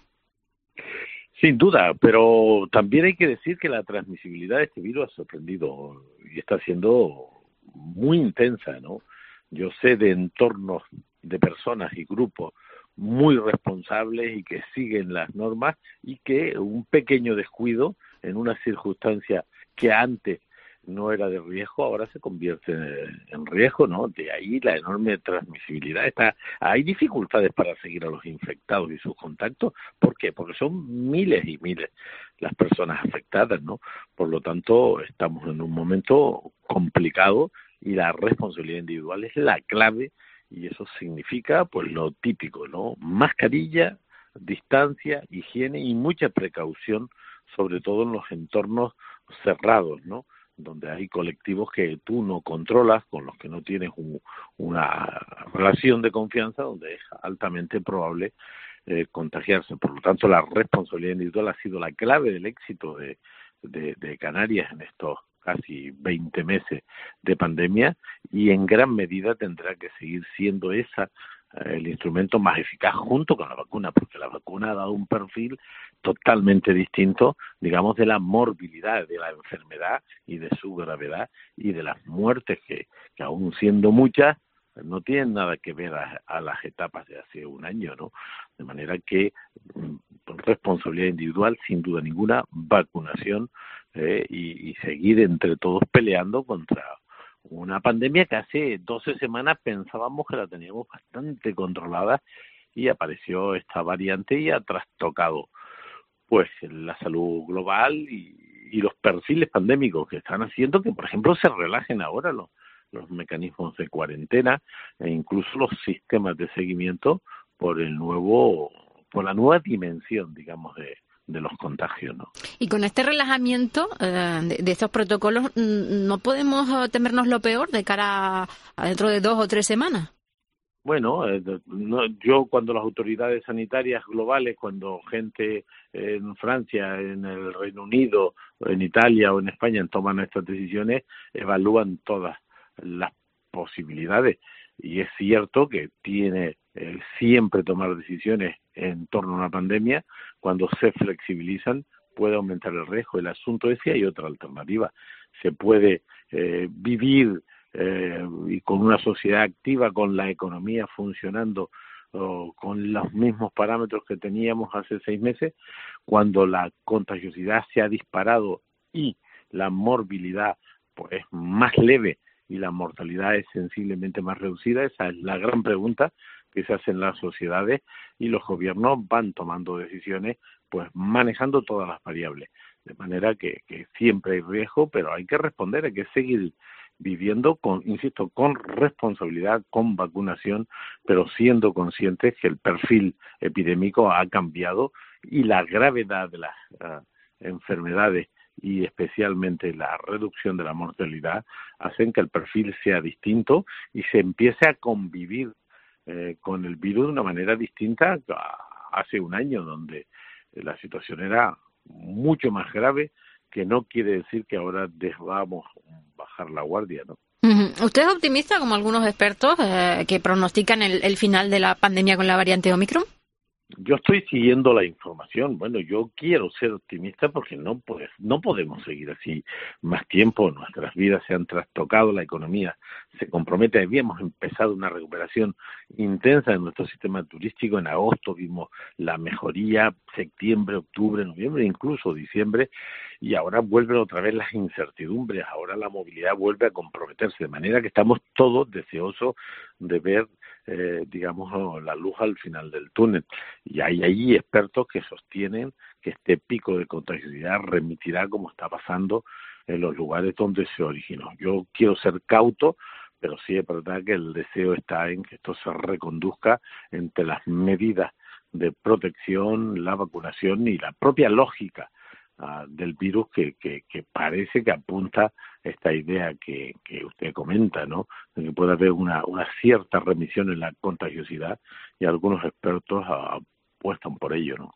Sin duda, pero también hay que decir que la transmisibilidad de este virus ha sorprendido y está siendo muy intensa, ¿no? Yo sé de entornos de personas y grupos muy responsables y que siguen las normas, y que un pequeño descuido en una circunstancia que antes no era de riesgo, ahora se convierte en riesgo, ¿no? De ahí la enorme transmisibilidad. Hay dificultades para seguir a los infectados y sus contactos. ¿Por qué? Porque son miles y miles las personas afectadas, ¿no? Por lo tanto, estamos en un momento complicado y la responsabilidad individual es la clave, y eso significa pues lo típico, ¿no? Mascarilla, distancia, higiene y mucha precaución, sobre todo en los entornos cerrados, ¿no? Donde hay colectivos que tú no controlas, con los que no tienes una relación de confianza, donde es altamente probable contagiarse. Por lo tanto, la responsabilidad individual ha sido la clave del éxito de de Canarias en estos casi 20 meses de pandemia, y en gran medida tendrá que seguir siendo esa el instrumento más eficaz junto con la vacuna, porque la vacuna ha dado un perfil totalmente distinto, digamos, de la morbilidad, de la enfermedad y de su gravedad y de las muertes que aún siendo muchas, no tienen nada que ver a las etapas de hace un año, ¿no? De manera que responsabilidad individual, sin duda ninguna, vacunación y seguir entre todos peleando contra una pandemia que hace 12 semanas pensábamos que la teníamos bastante controlada, y apareció esta variante y ha trastocado pues la salud global y los perfiles pandémicos que están haciendo que, por ejemplo, se relajen ahora los mecanismos de cuarentena e incluso los sistemas de seguimiento por la nueva dimensión, digamos, de los contagios, ¿no? Y con este relajamiento de estos protocolos, ¿no podemos temernos lo peor de cara a dentro de 2 o 3 semanas? Bueno, yo cuando las autoridades sanitarias globales, cuando gente en Francia, en el Reino Unido, en Italia o en España toman estas decisiones, evalúan todas las posibilidades. Y es cierto que tiene siempre tomar decisiones en torno a una pandemia. Cuando se flexibilizan puede aumentar el riesgo. El asunto es si hay otra alternativa. Se puede vivir y con una sociedad activa, con la economía funcionando con los mismos parámetros que teníamos hace 6 meses, cuando la contagiosidad se ha disparado y la morbilidad pues es más leve y la mortalidad es sensiblemente más reducida. Esa es la gran pregunta que se hacen las sociedades, y los gobiernos van tomando decisiones pues manejando todas las variables, de manera que siempre hay riesgo, pero hay que responder, hay que seguir viviendo con responsabilidad, con vacunación, pero siendo conscientes que el perfil epidémico ha cambiado y la gravedad de las enfermedades y especialmente la reducción de la mortalidad hacen que el perfil sea distinto y se empiece a convivir con el virus de una manera distinta a hace un año, donde la situación era mucho más grave, que no quiere decir que ahora debamos bajar la guardia, ¿no? ¿Usted es optimista, como algunos expertos que pronostican el final de la pandemia con la variante Omicron? Yo estoy siguiendo la información. Bueno, yo quiero ser optimista porque no podemos seguir así más tiempo. Nuestras vidas se han trastocado, la economía se compromete. Habíamos empezado una recuperación intensa en nuestro sistema turístico. En agosto vimos la mejoría, septiembre, octubre, noviembre, incluso diciembre, y ahora vuelven otra vez las incertidumbres. Ahora la movilidad vuelve a comprometerse, de manera que estamos todos deseosos de ver digamos, la luz al final del túnel. Y hay ahí expertos que sostienen que este pico de contagiosidad remitirá como está pasando en los lugares donde se originó. Yo quiero ser cauto, pero sí es verdad que el deseo está en que esto se reconduzca entre las medidas de protección, la vacunación y la propia lógica del virus que parece que apunta esta idea que usted comenta, ¿no? De que puede haber una cierta remisión en la contagiosidad, y algunos expertos apuestan por ello, ¿no?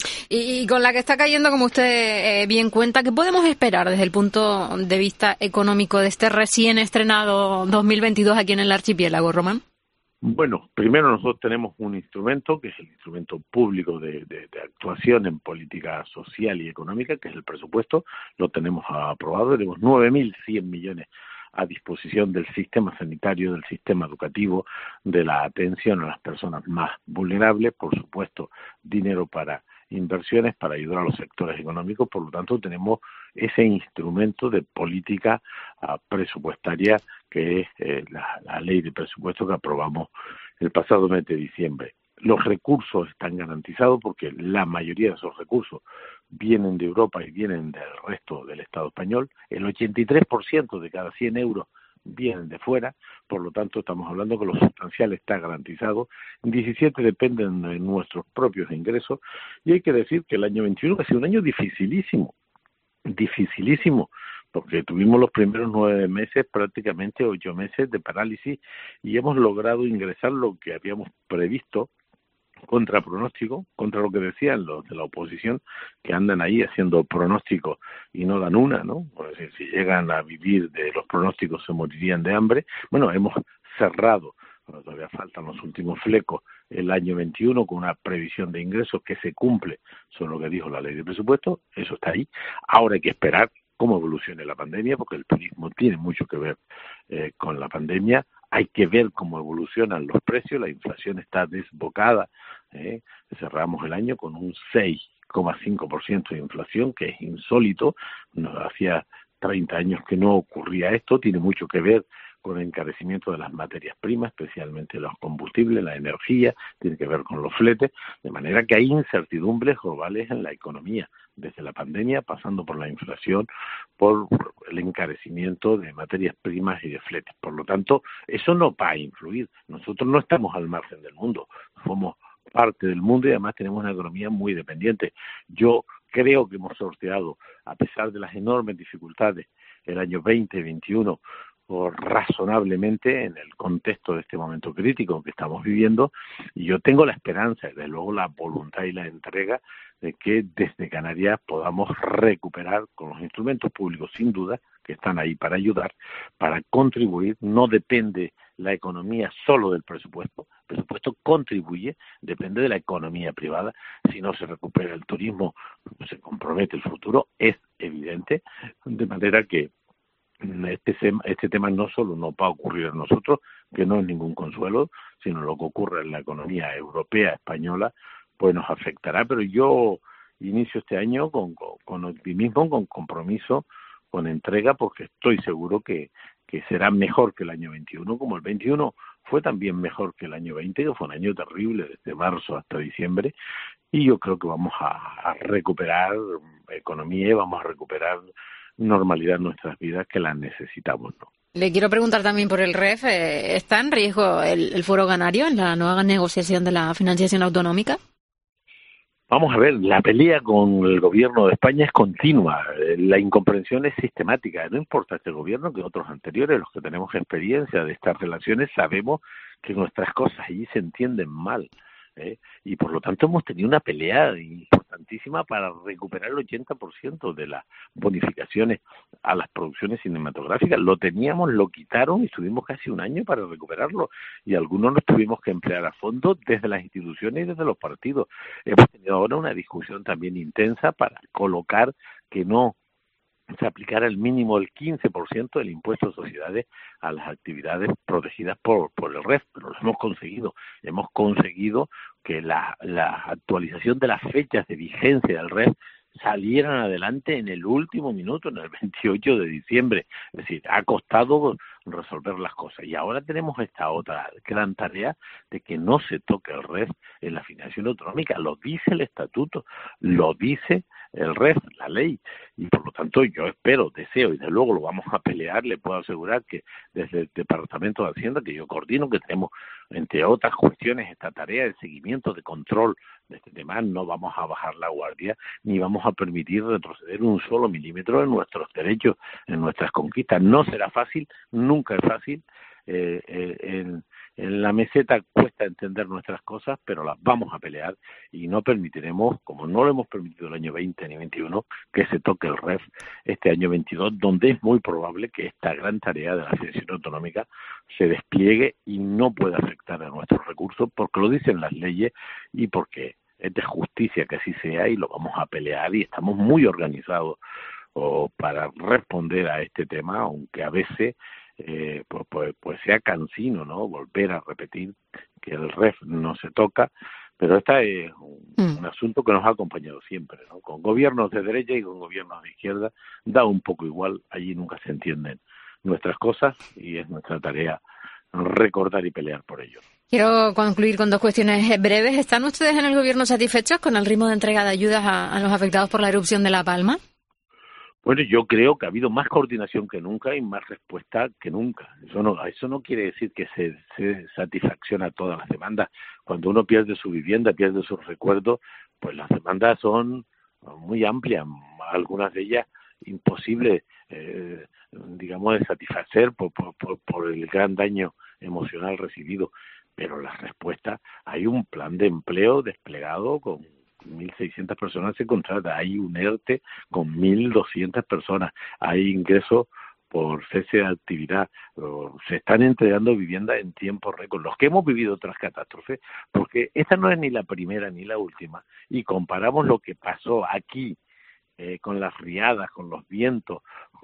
Y con la que está cayendo, como usted bien cuenta, ¿qué podemos esperar desde el punto de vista económico de este recién estrenado 2022 aquí en el archipiélago, Román? Bueno, primero nosotros tenemos un instrumento, que es el instrumento público de actuación en política social y económica, que es el presupuesto. Lo tenemos aprobado, tenemos 9.100 millones a disposición del sistema sanitario, del sistema educativo, de la atención a las personas más vulnerables, por supuesto, dinero para inversiones, para ayudar a los sectores económicos. Por lo tanto, tenemos ese instrumento de política presupuestaria, que es la ley de presupuesto que aprobamos el pasado mes de diciembre. Los recursos están garantizados porque la mayoría de esos recursos vienen de Europa y vienen del resto del Estado español. El 83% de cada 100 euros vienen de fuera, por lo tanto estamos hablando que lo sustancial está garantizado. 17 dependen de nuestros propios ingresos, y hay que decir que el año 21 ha sido un año dificilísimo, porque tuvimos los primeros 9 meses, prácticamente 8 meses de parálisis, y hemos logrado ingresar lo que habíamos previsto contra pronóstico, contra lo que decían los de la oposición, que andan ahí haciendo pronósticos y no dan una, ¿no? Pues si llegan a vivir de los pronósticos se morirían de hambre. Bueno, hemos cerrado, pero todavía faltan los últimos flecos, el año 21 con una previsión de ingresos que se cumple sobre lo que dijo la ley de presupuesto, eso está ahí. Ahora hay que esperar cómo evolucione la pandemia, porque el turismo tiene mucho que ver con la pandemia. Hay que ver cómo evolucionan los precios, la inflación está desbocada, cerramos el año con un 6,5% de inflación, que es insólito, hacía 30 años que no ocurría esto, tiene mucho que ver con el encarecimiento de las materias primas, especialmente los combustibles, la energía, tiene que ver con los fletes, de manera que hay incertidumbres globales en la economía, desde la pandemia, pasando por la inflación, por el encarecimiento de materias primas y de fletes. Por lo tanto, eso no va a influir. Nosotros no estamos al margen del mundo, somos parte del mundo y además tenemos una economía muy dependiente. Yo creo que hemos sorteado, a pesar de las enormes dificultades, el año 2021, o razonablemente en el contexto de este momento crítico que estamos viviendo, y yo tengo la esperanza, y desde luego la voluntad y la entrega de que desde Canarias podamos recuperar con los instrumentos públicos, sin duda, que están ahí para ayudar, para contribuir. No depende la economía solo del presupuesto, el presupuesto contribuye, depende de la economía privada. Si no se recupera el turismo, se compromete el futuro, es evidente, de manera que este tema no solo nos va a ocurrir a nosotros, que no es ningún consuelo, sino lo que ocurre en la economía europea, española, pues nos afectará. Pero yo inicio este año con optimismo, con compromiso, con entrega, porque estoy seguro que será mejor que el año 21, como el 21 fue también mejor que el año 20, que fue un año terrible desde marzo hasta diciembre, y yo creo que vamos a recuperar economía y vamos a recuperar normalidad en nuestras vidas, que las necesitamos, ¿no? Le quiero preguntar también por el REF. ¿Está en riesgo el Foro Canario en la nueva negociación de la financiación autonómica? Vamos a ver, la pelea con el gobierno de España es continua, la incomprensión es sistemática. No importa este gobierno que otros anteriores, los que tenemos experiencia de estas relaciones, sabemos que nuestras cosas allí se entienden mal. Y por lo tanto hemos tenido una pelea importantísima para recuperar el 80% de las bonificaciones a las producciones cinematográficas. Lo teníamos, lo quitaron y estuvimos casi un año para recuperarlo, y algunos nos tuvimos que emplear a fondo desde las instituciones y desde los partidos. Hemos tenido ahora una discusión también intensa para colocar que no se aplicara el mínimo del 15% del impuesto de sociedades a las actividades protegidas por el REF, pero lo hemos conseguido. Hemos conseguido que la actualización de las fechas de vigencia del REF salieran adelante en el último minuto, en el 28 de diciembre. Es decir, ha costado resolver las cosas. Y ahora tenemos esta otra gran tarea de que no se toque el REF en la financiación autonómica. Lo dice el estatuto, lo dice el REF, la ley. Y por lo tanto yo espero, deseo, y desde luego lo vamos a pelear. Le puedo asegurar que desde el Departamento de Hacienda, que yo coordino, que tenemos, entre otras cuestiones, esta tarea de seguimiento, de control de este tema, no vamos a bajar la guardia, ni vamos a permitir retroceder un solo milímetro en nuestros derechos, en nuestras conquistas. No será fácil, nunca es fácil. En la meseta cuesta entender nuestras cosas, pero las vamos a pelear y no permitiremos, como no lo hemos permitido el año 20 ni 21, que se toque el REF este año 22, donde es muy probable que esta gran tarea de la financiación autonómica se despliegue y no pueda afectar a nuestros recursos, porque lo dicen las leyes y porque es de justicia que así sea, y lo vamos a pelear y estamos muy organizados para responder a este tema, aunque a veces pues sea cansino, ¿no? Volver a repetir que el REF no se toca, pero este es un asunto que nos ha acompañado siempre, ¿no? Con gobiernos de derecha y con gobiernos de izquierda da un poco igual, allí nunca se entienden nuestras cosas y es nuestra tarea recordar y pelear por ello. Quiero concluir con dos cuestiones breves. ¿Están ustedes en el gobierno satisfechos con el ritmo de entrega de ayudas a los afectados por la erupción de La Palma? Bueno, yo creo que ha habido más coordinación que nunca y más respuesta que nunca. Eso no quiere decir que se satisfacciona todas las demandas. Cuando uno pierde su vivienda, pierde sus recuerdos, pues las demandas son muy amplias, algunas de ellas imposibles, digamos, de satisfacer por el gran daño emocional recibido. pero la respuesta, hay un plan de empleo desplegado con 1.600 personas se contrata, hay un ERTE con 1.200 personas, hay ingresos por cese de actividad, se están entregando viviendas en tiempo récord, los que hemos vivido otras catástrofes, porque esta no es ni la primera ni la última, y comparamos lo que pasó aquí con las riadas, con los vientos,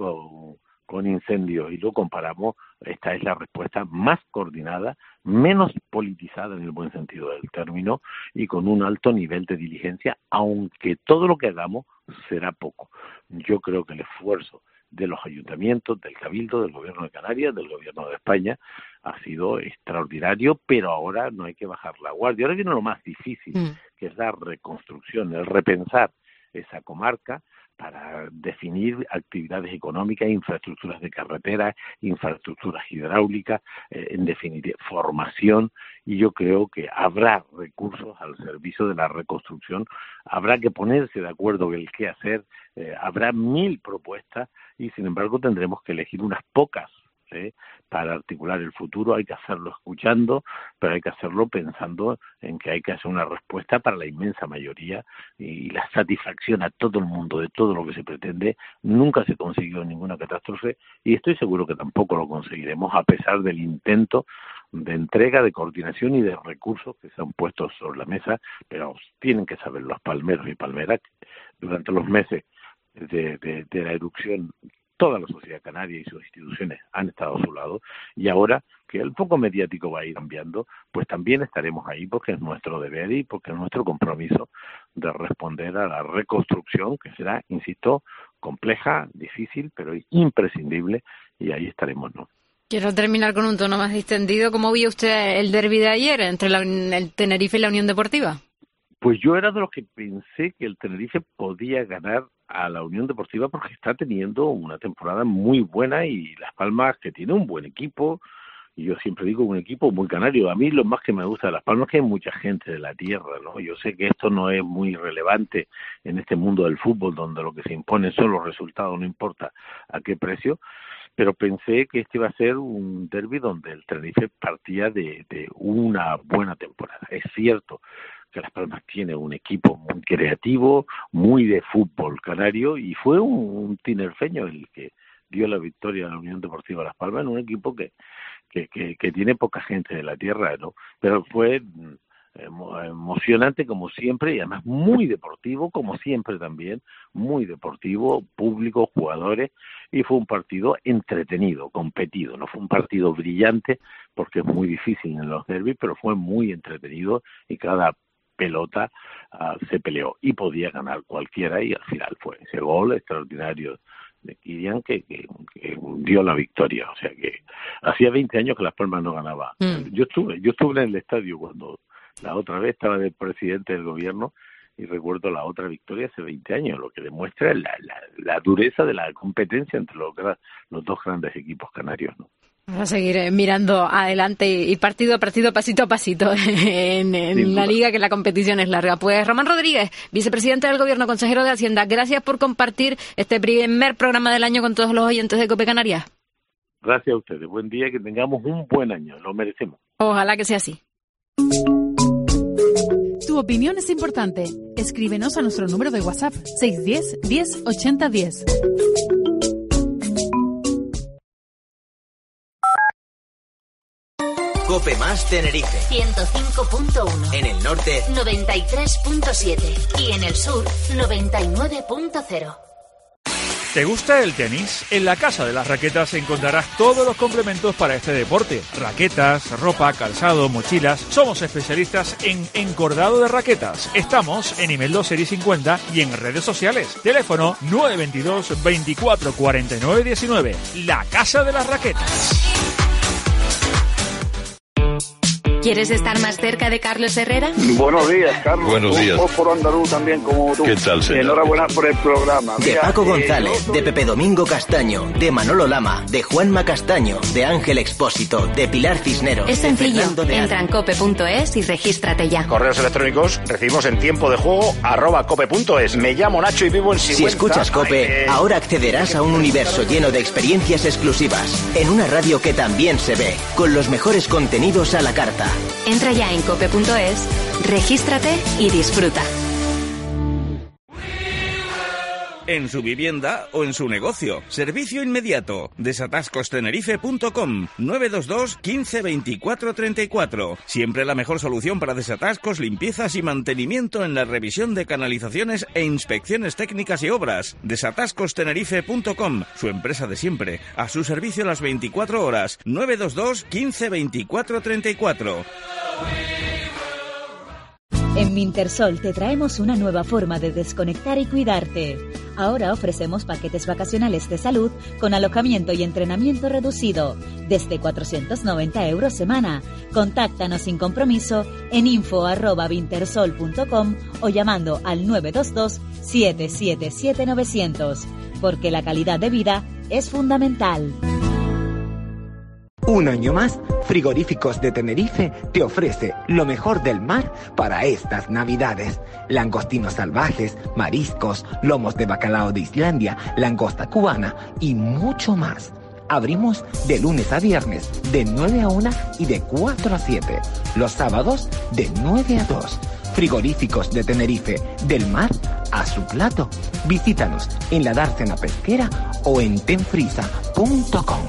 con incendios, y lo comparamos, esta es la respuesta más coordinada, menos politizada en el buen sentido del término, y con un alto nivel de diligencia, aunque todo lo que hagamos será poco. Yo creo que el esfuerzo de los ayuntamientos, del Cabildo, del Gobierno de Canarias, del Gobierno de España, ha sido extraordinario, pero ahora no hay que bajar la guardia. Ahora viene lo más difícil, que es la reconstrucción, el repensar esa comarca para definir actividades económicas, infraestructuras de carreteras, infraestructuras hidráulicas, en definitiva, formación, y yo creo que habrá recursos al servicio de la reconstrucción, habrá que ponerse de acuerdo en el qué hacer, habrá 1.000 propuestas y sin embargo tendremos que elegir unas pocas para articular el futuro. Hay que hacerlo escuchando, pero hay que hacerlo pensando en que hay que hacer una respuesta para la inmensa mayoría, y la satisfacción a todo el mundo de todo lo que se pretende nunca se consiguió en ninguna catástrofe, y estoy seguro que tampoco lo conseguiremos a pesar del intento de entrega, de coordinación y de recursos que se han puesto sobre la mesa, pero tienen que saber los palmeros y palmeras que durante los meses de la erupción toda la sociedad canaria y sus instituciones han estado a su lado, y ahora que el foco mediático va a ir cambiando, pues también estaremos ahí porque es nuestro deber y porque es nuestro compromiso de responder a la reconstrucción, que será, insisto, compleja, difícil, pero imprescindible, y ahí estaremos, ¿no? Quiero terminar con un tono más distendido. ¿Cómo vio usted el derbi de ayer entre el Tenerife y la Unión Deportiva? Pues yo era de los que pensé que el Tenerife podía ganar a la Unión Deportiva porque está teniendo una temporada muy buena, y Las Palmas, que tiene un buen equipo, y yo siempre digo un equipo muy canario. A mí lo más que me gusta de Las Palmas es que hay mucha gente de la tierra, ¿no? Yo sé que esto no es muy relevante en este mundo del fútbol, donde lo que se impone son los resultados, no importa a qué precio, pero pensé que este iba a ser un derbi donde el Tenerife partía de una buena temporada. Es cierto que Las Palmas tiene un equipo muy creativo, muy de fútbol canario, y fue un tinerfeño el que dio la victoria a la Unión Deportiva Las Palmas en un equipo que tiene poca gente de la tierra, ¿no? Pero fue emocionante como siempre, y además muy deportivo, como siempre también, muy deportivo, público, jugadores, y fue un partido entretenido, competido, no fue un partido brillante porque es muy difícil en los derbis, pero fue muy entretenido y cada pelota se peleó y podía ganar cualquiera, y al final fue ese gol extraordinario de Kirian que dio la victoria. O sea que hacía 20 años que Las Palmas no ganaba. Yo estuve en el estadio cuando la otra vez estaba el presidente del gobierno, y recuerdo la otra victoria hace 20 años, lo que demuestra la dureza de la competencia entre los dos grandes equipos canarios, ¿no? Vamos a seguir mirando adelante y partido a partido, pasito a pasito en la liga, que la competición es larga. Pues Román Rodríguez, vicepresidente del Gobierno, consejero de Hacienda, gracias por compartir este primer programa del año con todos los oyentes de COPE Canarias. Gracias a ustedes. Buen día, que tengamos un buen año. Lo merecemos. Ojalá que sea así. Tu opinión es importante. Escríbenos a nuestro número de WhatsApp 610 10 80 10. Cope Más Tenerife 105.1. en el norte 93.7 y en el sur 99.0. ¿Te gusta el tenis? En la Casa de las Raquetas encontrarás todos los complementos para este deporte. Raquetas, ropa, calzado, mochilas. Somos especialistas en encordado de raquetas. Estamos en Imeldo Serie 50 y en redes sociales. Teléfono 922 24 49 19. La Casa de las Raquetas. ¿Quieres estar más cerca de Carlos Herrera? Buenos días, Carlos. Buenos días. Un por andaluz también como tú. ¿Qué tal, señor? Enhorabuena por el programa. De Paco González, de Pepe Domingo Castaño, de Manolo Lama, de Juanma Castaño, de Ángel Expósito, de Pilar Cisneros. Es sencillo. Entra en cope.es y regístrate ya. Correos electrónicos recibimos en tiempo de juego @cope.es. Me llamo Nacho y vivo en Sigüenza. Si escuchas Cope, ahora accederás a un universo lleno de experiencias exclusivas, en una radio que también se ve, con los mejores contenidos a la carta. Entra ya en cope.es, regístrate y disfruta. En su vivienda o en su negocio. Servicio inmediato. Desatascostenerife.com 922 15 24 34. Siempre la mejor solución para desatascos, limpiezas y mantenimiento en la revisión de canalizaciones e inspecciones técnicas y obras. Desatascostenerife.com, su empresa de siempre. A su servicio las 24 horas. 922 15 24 34. En Mintersol te traemos una nueva forma de desconectar y cuidarte. Ahora ofrecemos paquetes vacacionales de salud con alojamiento y entrenamiento reducido, desde 490 € semana. Contáctanos sin compromiso en info@wintersol.com o llamando al 922 777 900, porque la calidad de vida es fundamental. Un año más, Frigoríficos de Tenerife te ofrece lo mejor del mar para estas Navidades. Langostinos salvajes, mariscos, lomos de bacalao de Islandia, langosta cubana y mucho más. Abrimos de lunes a viernes, de 9 a 1 y de 4 a 7. Los sábados, de 9 a 2. Frigoríficos de Tenerife, del mar a su plato. Visítanos en la dársena pesquera o en tenfrisa.com.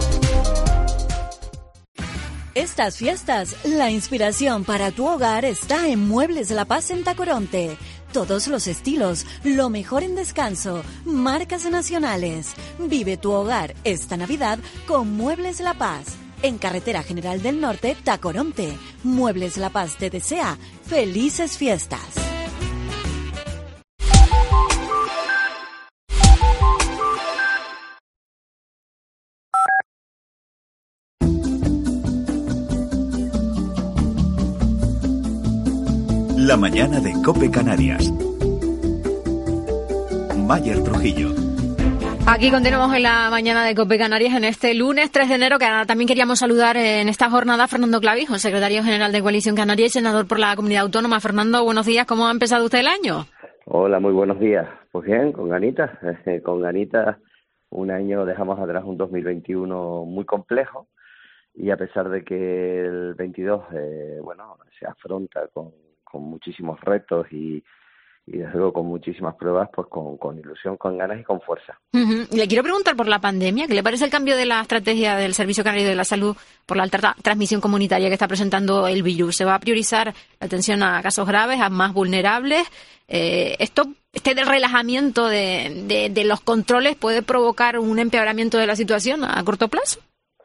Estas fiestas, la inspiración para tu hogar está en Muebles La Paz en Tacoronte. Todos los estilos, lo mejor en descanso, marcas nacionales. Vive tu hogar esta Navidad con Muebles La Paz. En Carretera General del Norte, Tacoronte. Muebles La Paz te desea felices fiestas. La mañana de COPE Canarias. Mayer Trujillo. Aquí continuamos en la mañana de COPE Canarias en este lunes 3 de enero, que también queríamos saludar en esta jornada a Fernando Clavijo, el secretario general de Coalición Canaria y senador por la Comunidad Autónoma. Fernando, buenos días, ¿cómo ha empezado usted el año? Hola, muy buenos días. Pues bien, con ganitas, un año dejamos atrás un 2021 muy complejo y a pesar de que el 22, se afronta con muchísimos retos y desde luego con muchísimas pruebas, pues con ilusión, con ganas y con fuerza. Le quiero preguntar por la pandemia, ¿qué le parece el cambio de la estrategia del Servicio Canario de la Salud por la alta transmisión comunitaria que está presentando el virus? ¿Se va a priorizar la atención a casos graves, a más vulnerables? ¿Este relajamiento de los controles puede provocar un empeoramiento de la situación a corto plazo?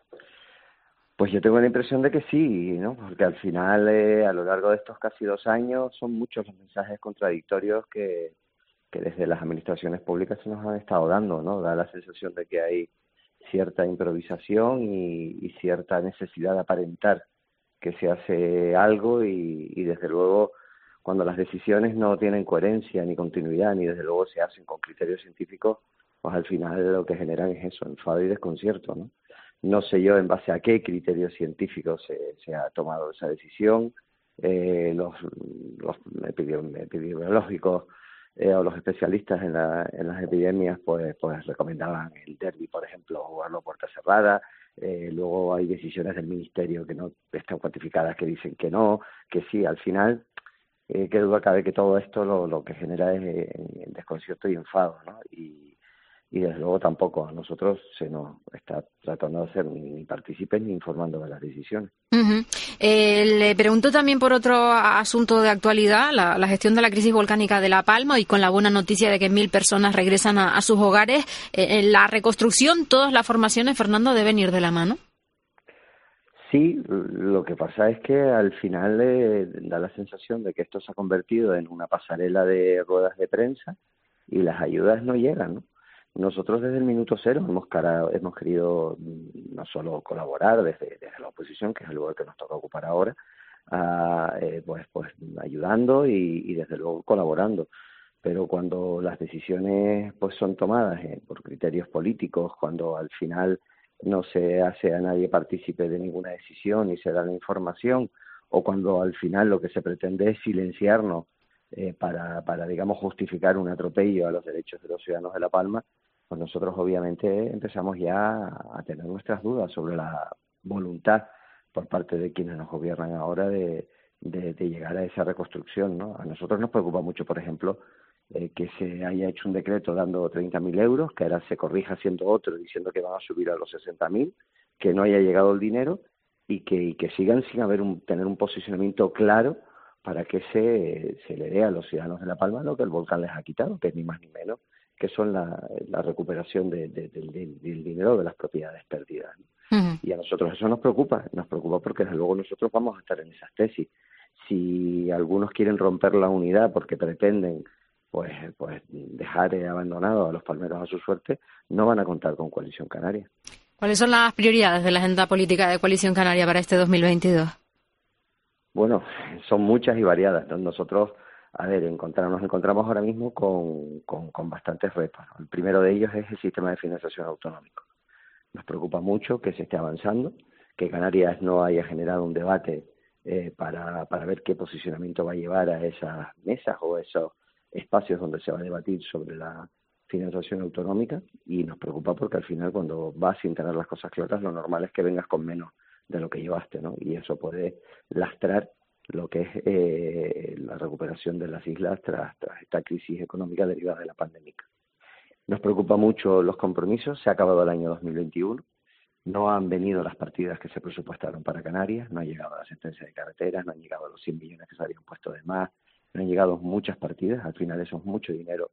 Pues yo tengo la impresión de que sí, ¿no? Porque al final, a lo largo de estos casi 2 años, son muchos los mensajes contradictorios que desde las administraciones públicas se nos han estado dando, ¿no? Da la sensación de que hay cierta improvisación y cierta necesidad de aparentar que se hace algo y desde luego cuando las decisiones no tienen coherencia ni continuidad ni desde luego se hacen con criterios científicos, pues al final lo que generan es eso, enfado y desconcierto, ¿no? No sé yo en base a qué criterios científicos se ha tomado esa decisión. Los epidemiológicos o los especialistas en las epidemias pues recomendaban el derbi, por ejemplo, jugarlo a puerta cerrada. Luego hay decisiones del Ministerio que no están cuantificadas que dicen que no, que sí. Al final, qué duda cabe que todo esto lo que genera es desconcierto y enfado, ¿no? Y desde luego tampoco a nosotros se nos está tratando de hacer ni partícipes ni informando de las decisiones. Le pregunto también por otro asunto de actualidad, la gestión de la crisis volcánica de La Palma y con la buena noticia de que 1.000 personas regresan a sus hogares. En la reconstrucción, todas las formaciones, Fernando, deben ir de la mano. Sí, lo que pasa es que al final da la sensación de que esto se ha convertido en una pasarela de ruedas de prensa y las ayudas no llegan, ¿no? Nosotros desde el minuto cero hemos querido no solo colaborar desde la oposición, que es el lugar que nos toca ocupar ahora, pues ayudando y desde luego colaborando. Pero cuando las decisiones pues son tomadas por criterios políticos, cuando al final no se hace a nadie partícipe de ninguna decisión y se da la información, o cuando al final lo que se pretende es silenciarnos para digamos justificar un atropello a los derechos de los ciudadanos de La Palma, pues nosotros obviamente empezamos ya a tener nuestras dudas sobre la voluntad por parte de quienes nos gobiernan ahora de llegar a esa reconstrucción, ¿no? A nosotros nos preocupa mucho, por ejemplo, que se haya hecho un decreto dando 30.000 euros, que ahora se corrija haciendo otro diciendo que van a subir a los 60.000, que no haya llegado el dinero y que sigan sin tener un posicionamiento claro para que se le dé a los ciudadanos de La Palma lo que el volcán les ha quitado, que es ni más ni menos que son la recuperación del dinero de las propiedades perdidas, ¿no? Uh-huh. Y a nosotros eso nos preocupa porque desde luego nosotros vamos a estar en esas tesis. Si algunos quieren romper la unidad porque pretenden pues dejar abandonado a los palmeros a su suerte, no van a contar con Coalición Canaria. ¿Cuáles son las prioridades de la agenda política de Coalición Canaria para este 2022? Bueno, son muchas y variadas, ¿no? Nosotros, nos encontramos ahora mismo con bastantes retos, ¿no? El primero de ellos es el sistema de financiación autonómico. Nos preocupa mucho que se esté avanzando, que Canarias no haya generado un debate para ver qué posicionamiento va a llevar a esas mesas o esos espacios donde se va a debatir sobre la financiación autonómica, y nos preocupa porque al final cuando vas sin tener las cosas claras lo normal es que vengas con menos de lo que llevaste, ¿no? Y eso puede lastrar lo que es la recuperación de las islas tras esta crisis económica derivada de la pandemia. Nos preocupa mucho los compromisos. Se ha acabado el año 2021, no han venido las partidas que se presupuestaron para Canarias, no ha llegado la asistencia de carreteras, no han llegado los 100 millones que se habían puesto de más, no han llegado muchas partidas. Al final eso es mucho dinero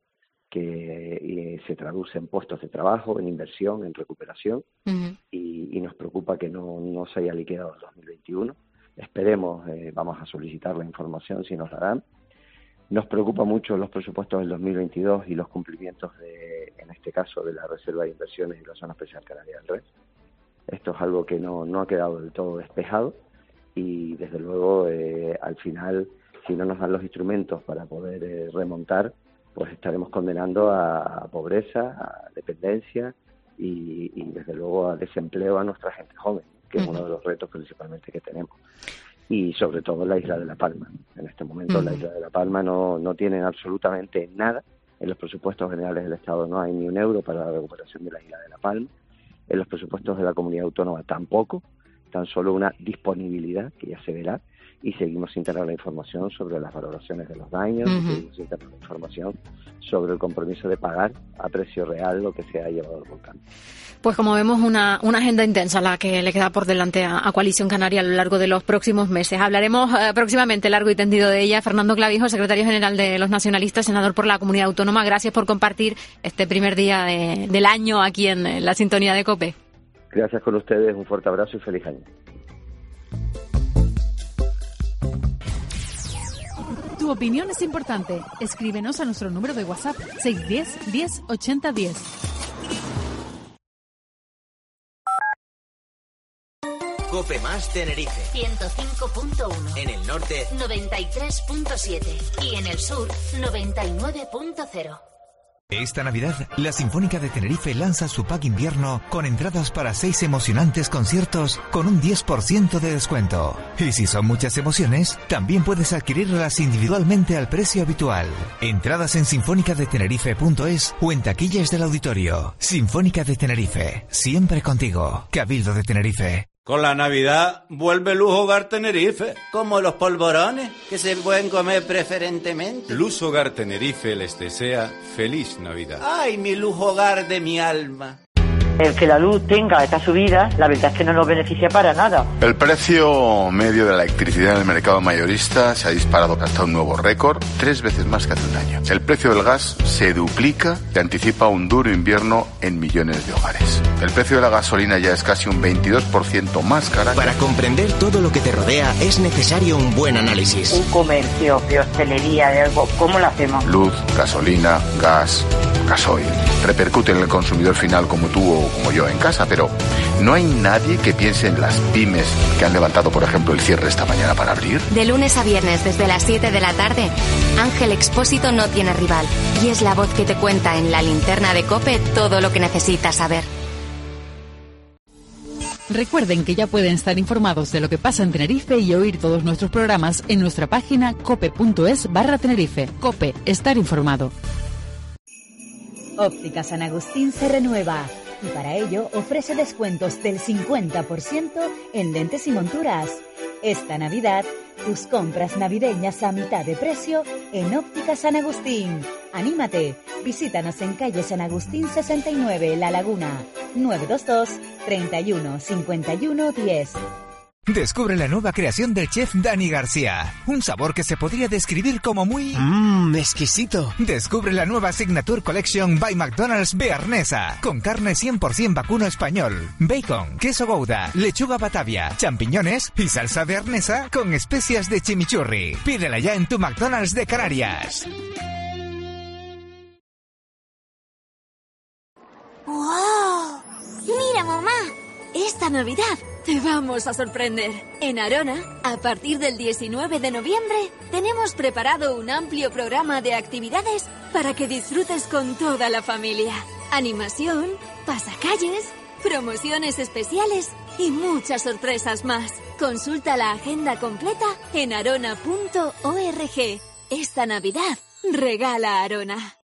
que se traduce en puestos de trabajo, en inversión, en recuperación, uh-huh. y nos preocupa que no se haya liquidado el 2021. Esperemos, vamos a solicitar la información si nos la dan. Nos preocupa mucho los presupuestos del 2022 y los cumplimientos en este caso, de la Reserva de Inversiones y la Zona Especial Canaria del Red. Esto es algo que no ha quedado del todo despejado y, desde luego, al final, si no nos dan los instrumentos para poder remontar, pues estaremos condenando a pobreza, a dependencia y desde luego a desempleo a nuestra gente joven, que es uno de los retos principalmente que tenemos. Y sobre todo la isla de La Palma. En este momento la isla de La Palma no tiene absolutamente nada. En los presupuestos generales del Estado no hay ni un euro para la recuperación de la isla de La Palma. En los presupuestos de la comunidad autónoma tampoco, tan solo una disponibilidad que ya se verá, y seguimos sin tener la información sobre las valoraciones de los daños, y seguimos sin tener la información sobre el compromiso de pagar a precio real lo que se ha llevado al volcán. Pues como vemos, una agenda intensa la que le queda por delante a Coalición Canaria a lo largo de los próximos meses. Hablaremos próximamente largo y tendido de ella. Fernando Clavijo, secretario general de los nacionalistas, senador por la Comunidad Autónoma, gracias por compartir este primer día del año aquí en la sintonía de COPE. Gracias con ustedes, un fuerte abrazo y feliz año. Tu opinión es importante. Escríbenos a nuestro número de WhatsApp 610 10 80 10. Cope Más Tenerife 105.1, en el norte 93.7 y en el sur 99.0. Esta Navidad, la Sinfónica de Tenerife lanza su pack invierno con entradas para 6 emocionantes conciertos con un 10% de descuento. Y si son muchas emociones, también puedes adquirirlas individualmente al precio habitual. Entradas en sinfonicadetenerife.es o en taquillas del auditorio. Sinfónica de Tenerife, siempre contigo. Cabildo de Tenerife. Con la Navidad vuelve Luz Hogar Tenerife. Como los polvorones, que se pueden comer preferentemente. Luz Hogar Tenerife les desea feliz Navidad. ¡Ay, mi Luz Hogar de mi alma! El que la luz tenga esta subida, la verdad es que no nos beneficia para nada. El precio medio de la electricidad en el mercado mayorista se ha disparado hasta un nuevo récord, 3 veces más que hace un año. El precio del gas se duplica y anticipa un duro invierno en millones de hogares. El precio de la gasolina ya es casi un 22% más cara. Para comprender todo lo que te rodea es necesario un buen análisis. Un comercio de hostelería, de algo, ¿cómo lo hacemos? Luz, gasolina, gas, gasoil. Repercute en el consumidor final como tú o como yo en casa, pero ¿no hay nadie que piense en las pymes que han levantado, por ejemplo, el cierre esta mañana para abrir? De lunes a viernes desde las 7 de la tarde, Ángel Expósito no tiene rival y es la voz que te cuenta en la linterna de COPE todo lo que necesitas saber. Recuerden que ya pueden estar informados de lo que pasa en Tenerife y oír todos nuestros programas en nuestra página cope.es/Tenerife. COPE, estar informado. Óptica San Agustín se renueva. Y para ello ofrece descuentos del 50% en lentes y monturas. Esta Navidad, tus compras navideñas a mitad de precio en Óptica San Agustín. ¡Anímate! Visítanos en calle San Agustín 69, La Laguna. 922 31 51 10. Descubre la nueva creación del chef Dani García. Un sabor que se podría describir como muy... exquisito. Descubre la nueva Signature Collection by McDonald's Bearnesa. Con carne 100% vacuno español, bacon, queso gouda, lechuga batavia, champiñones y salsa bearnesa con especias de chimichurri. Pídela ya en tu McDonald's de Canarias. ¡Wow! ¡Mira, mamá! Esta Navidad te vamos a sorprender. En Arona, a partir del 19 de noviembre, tenemos preparado un amplio programa de actividades para que disfrutes con toda la familia. Animación, pasacalles, promociones especiales y muchas sorpresas más. Consulta la agenda completa en arona.org. Esta Navidad, regala Arona.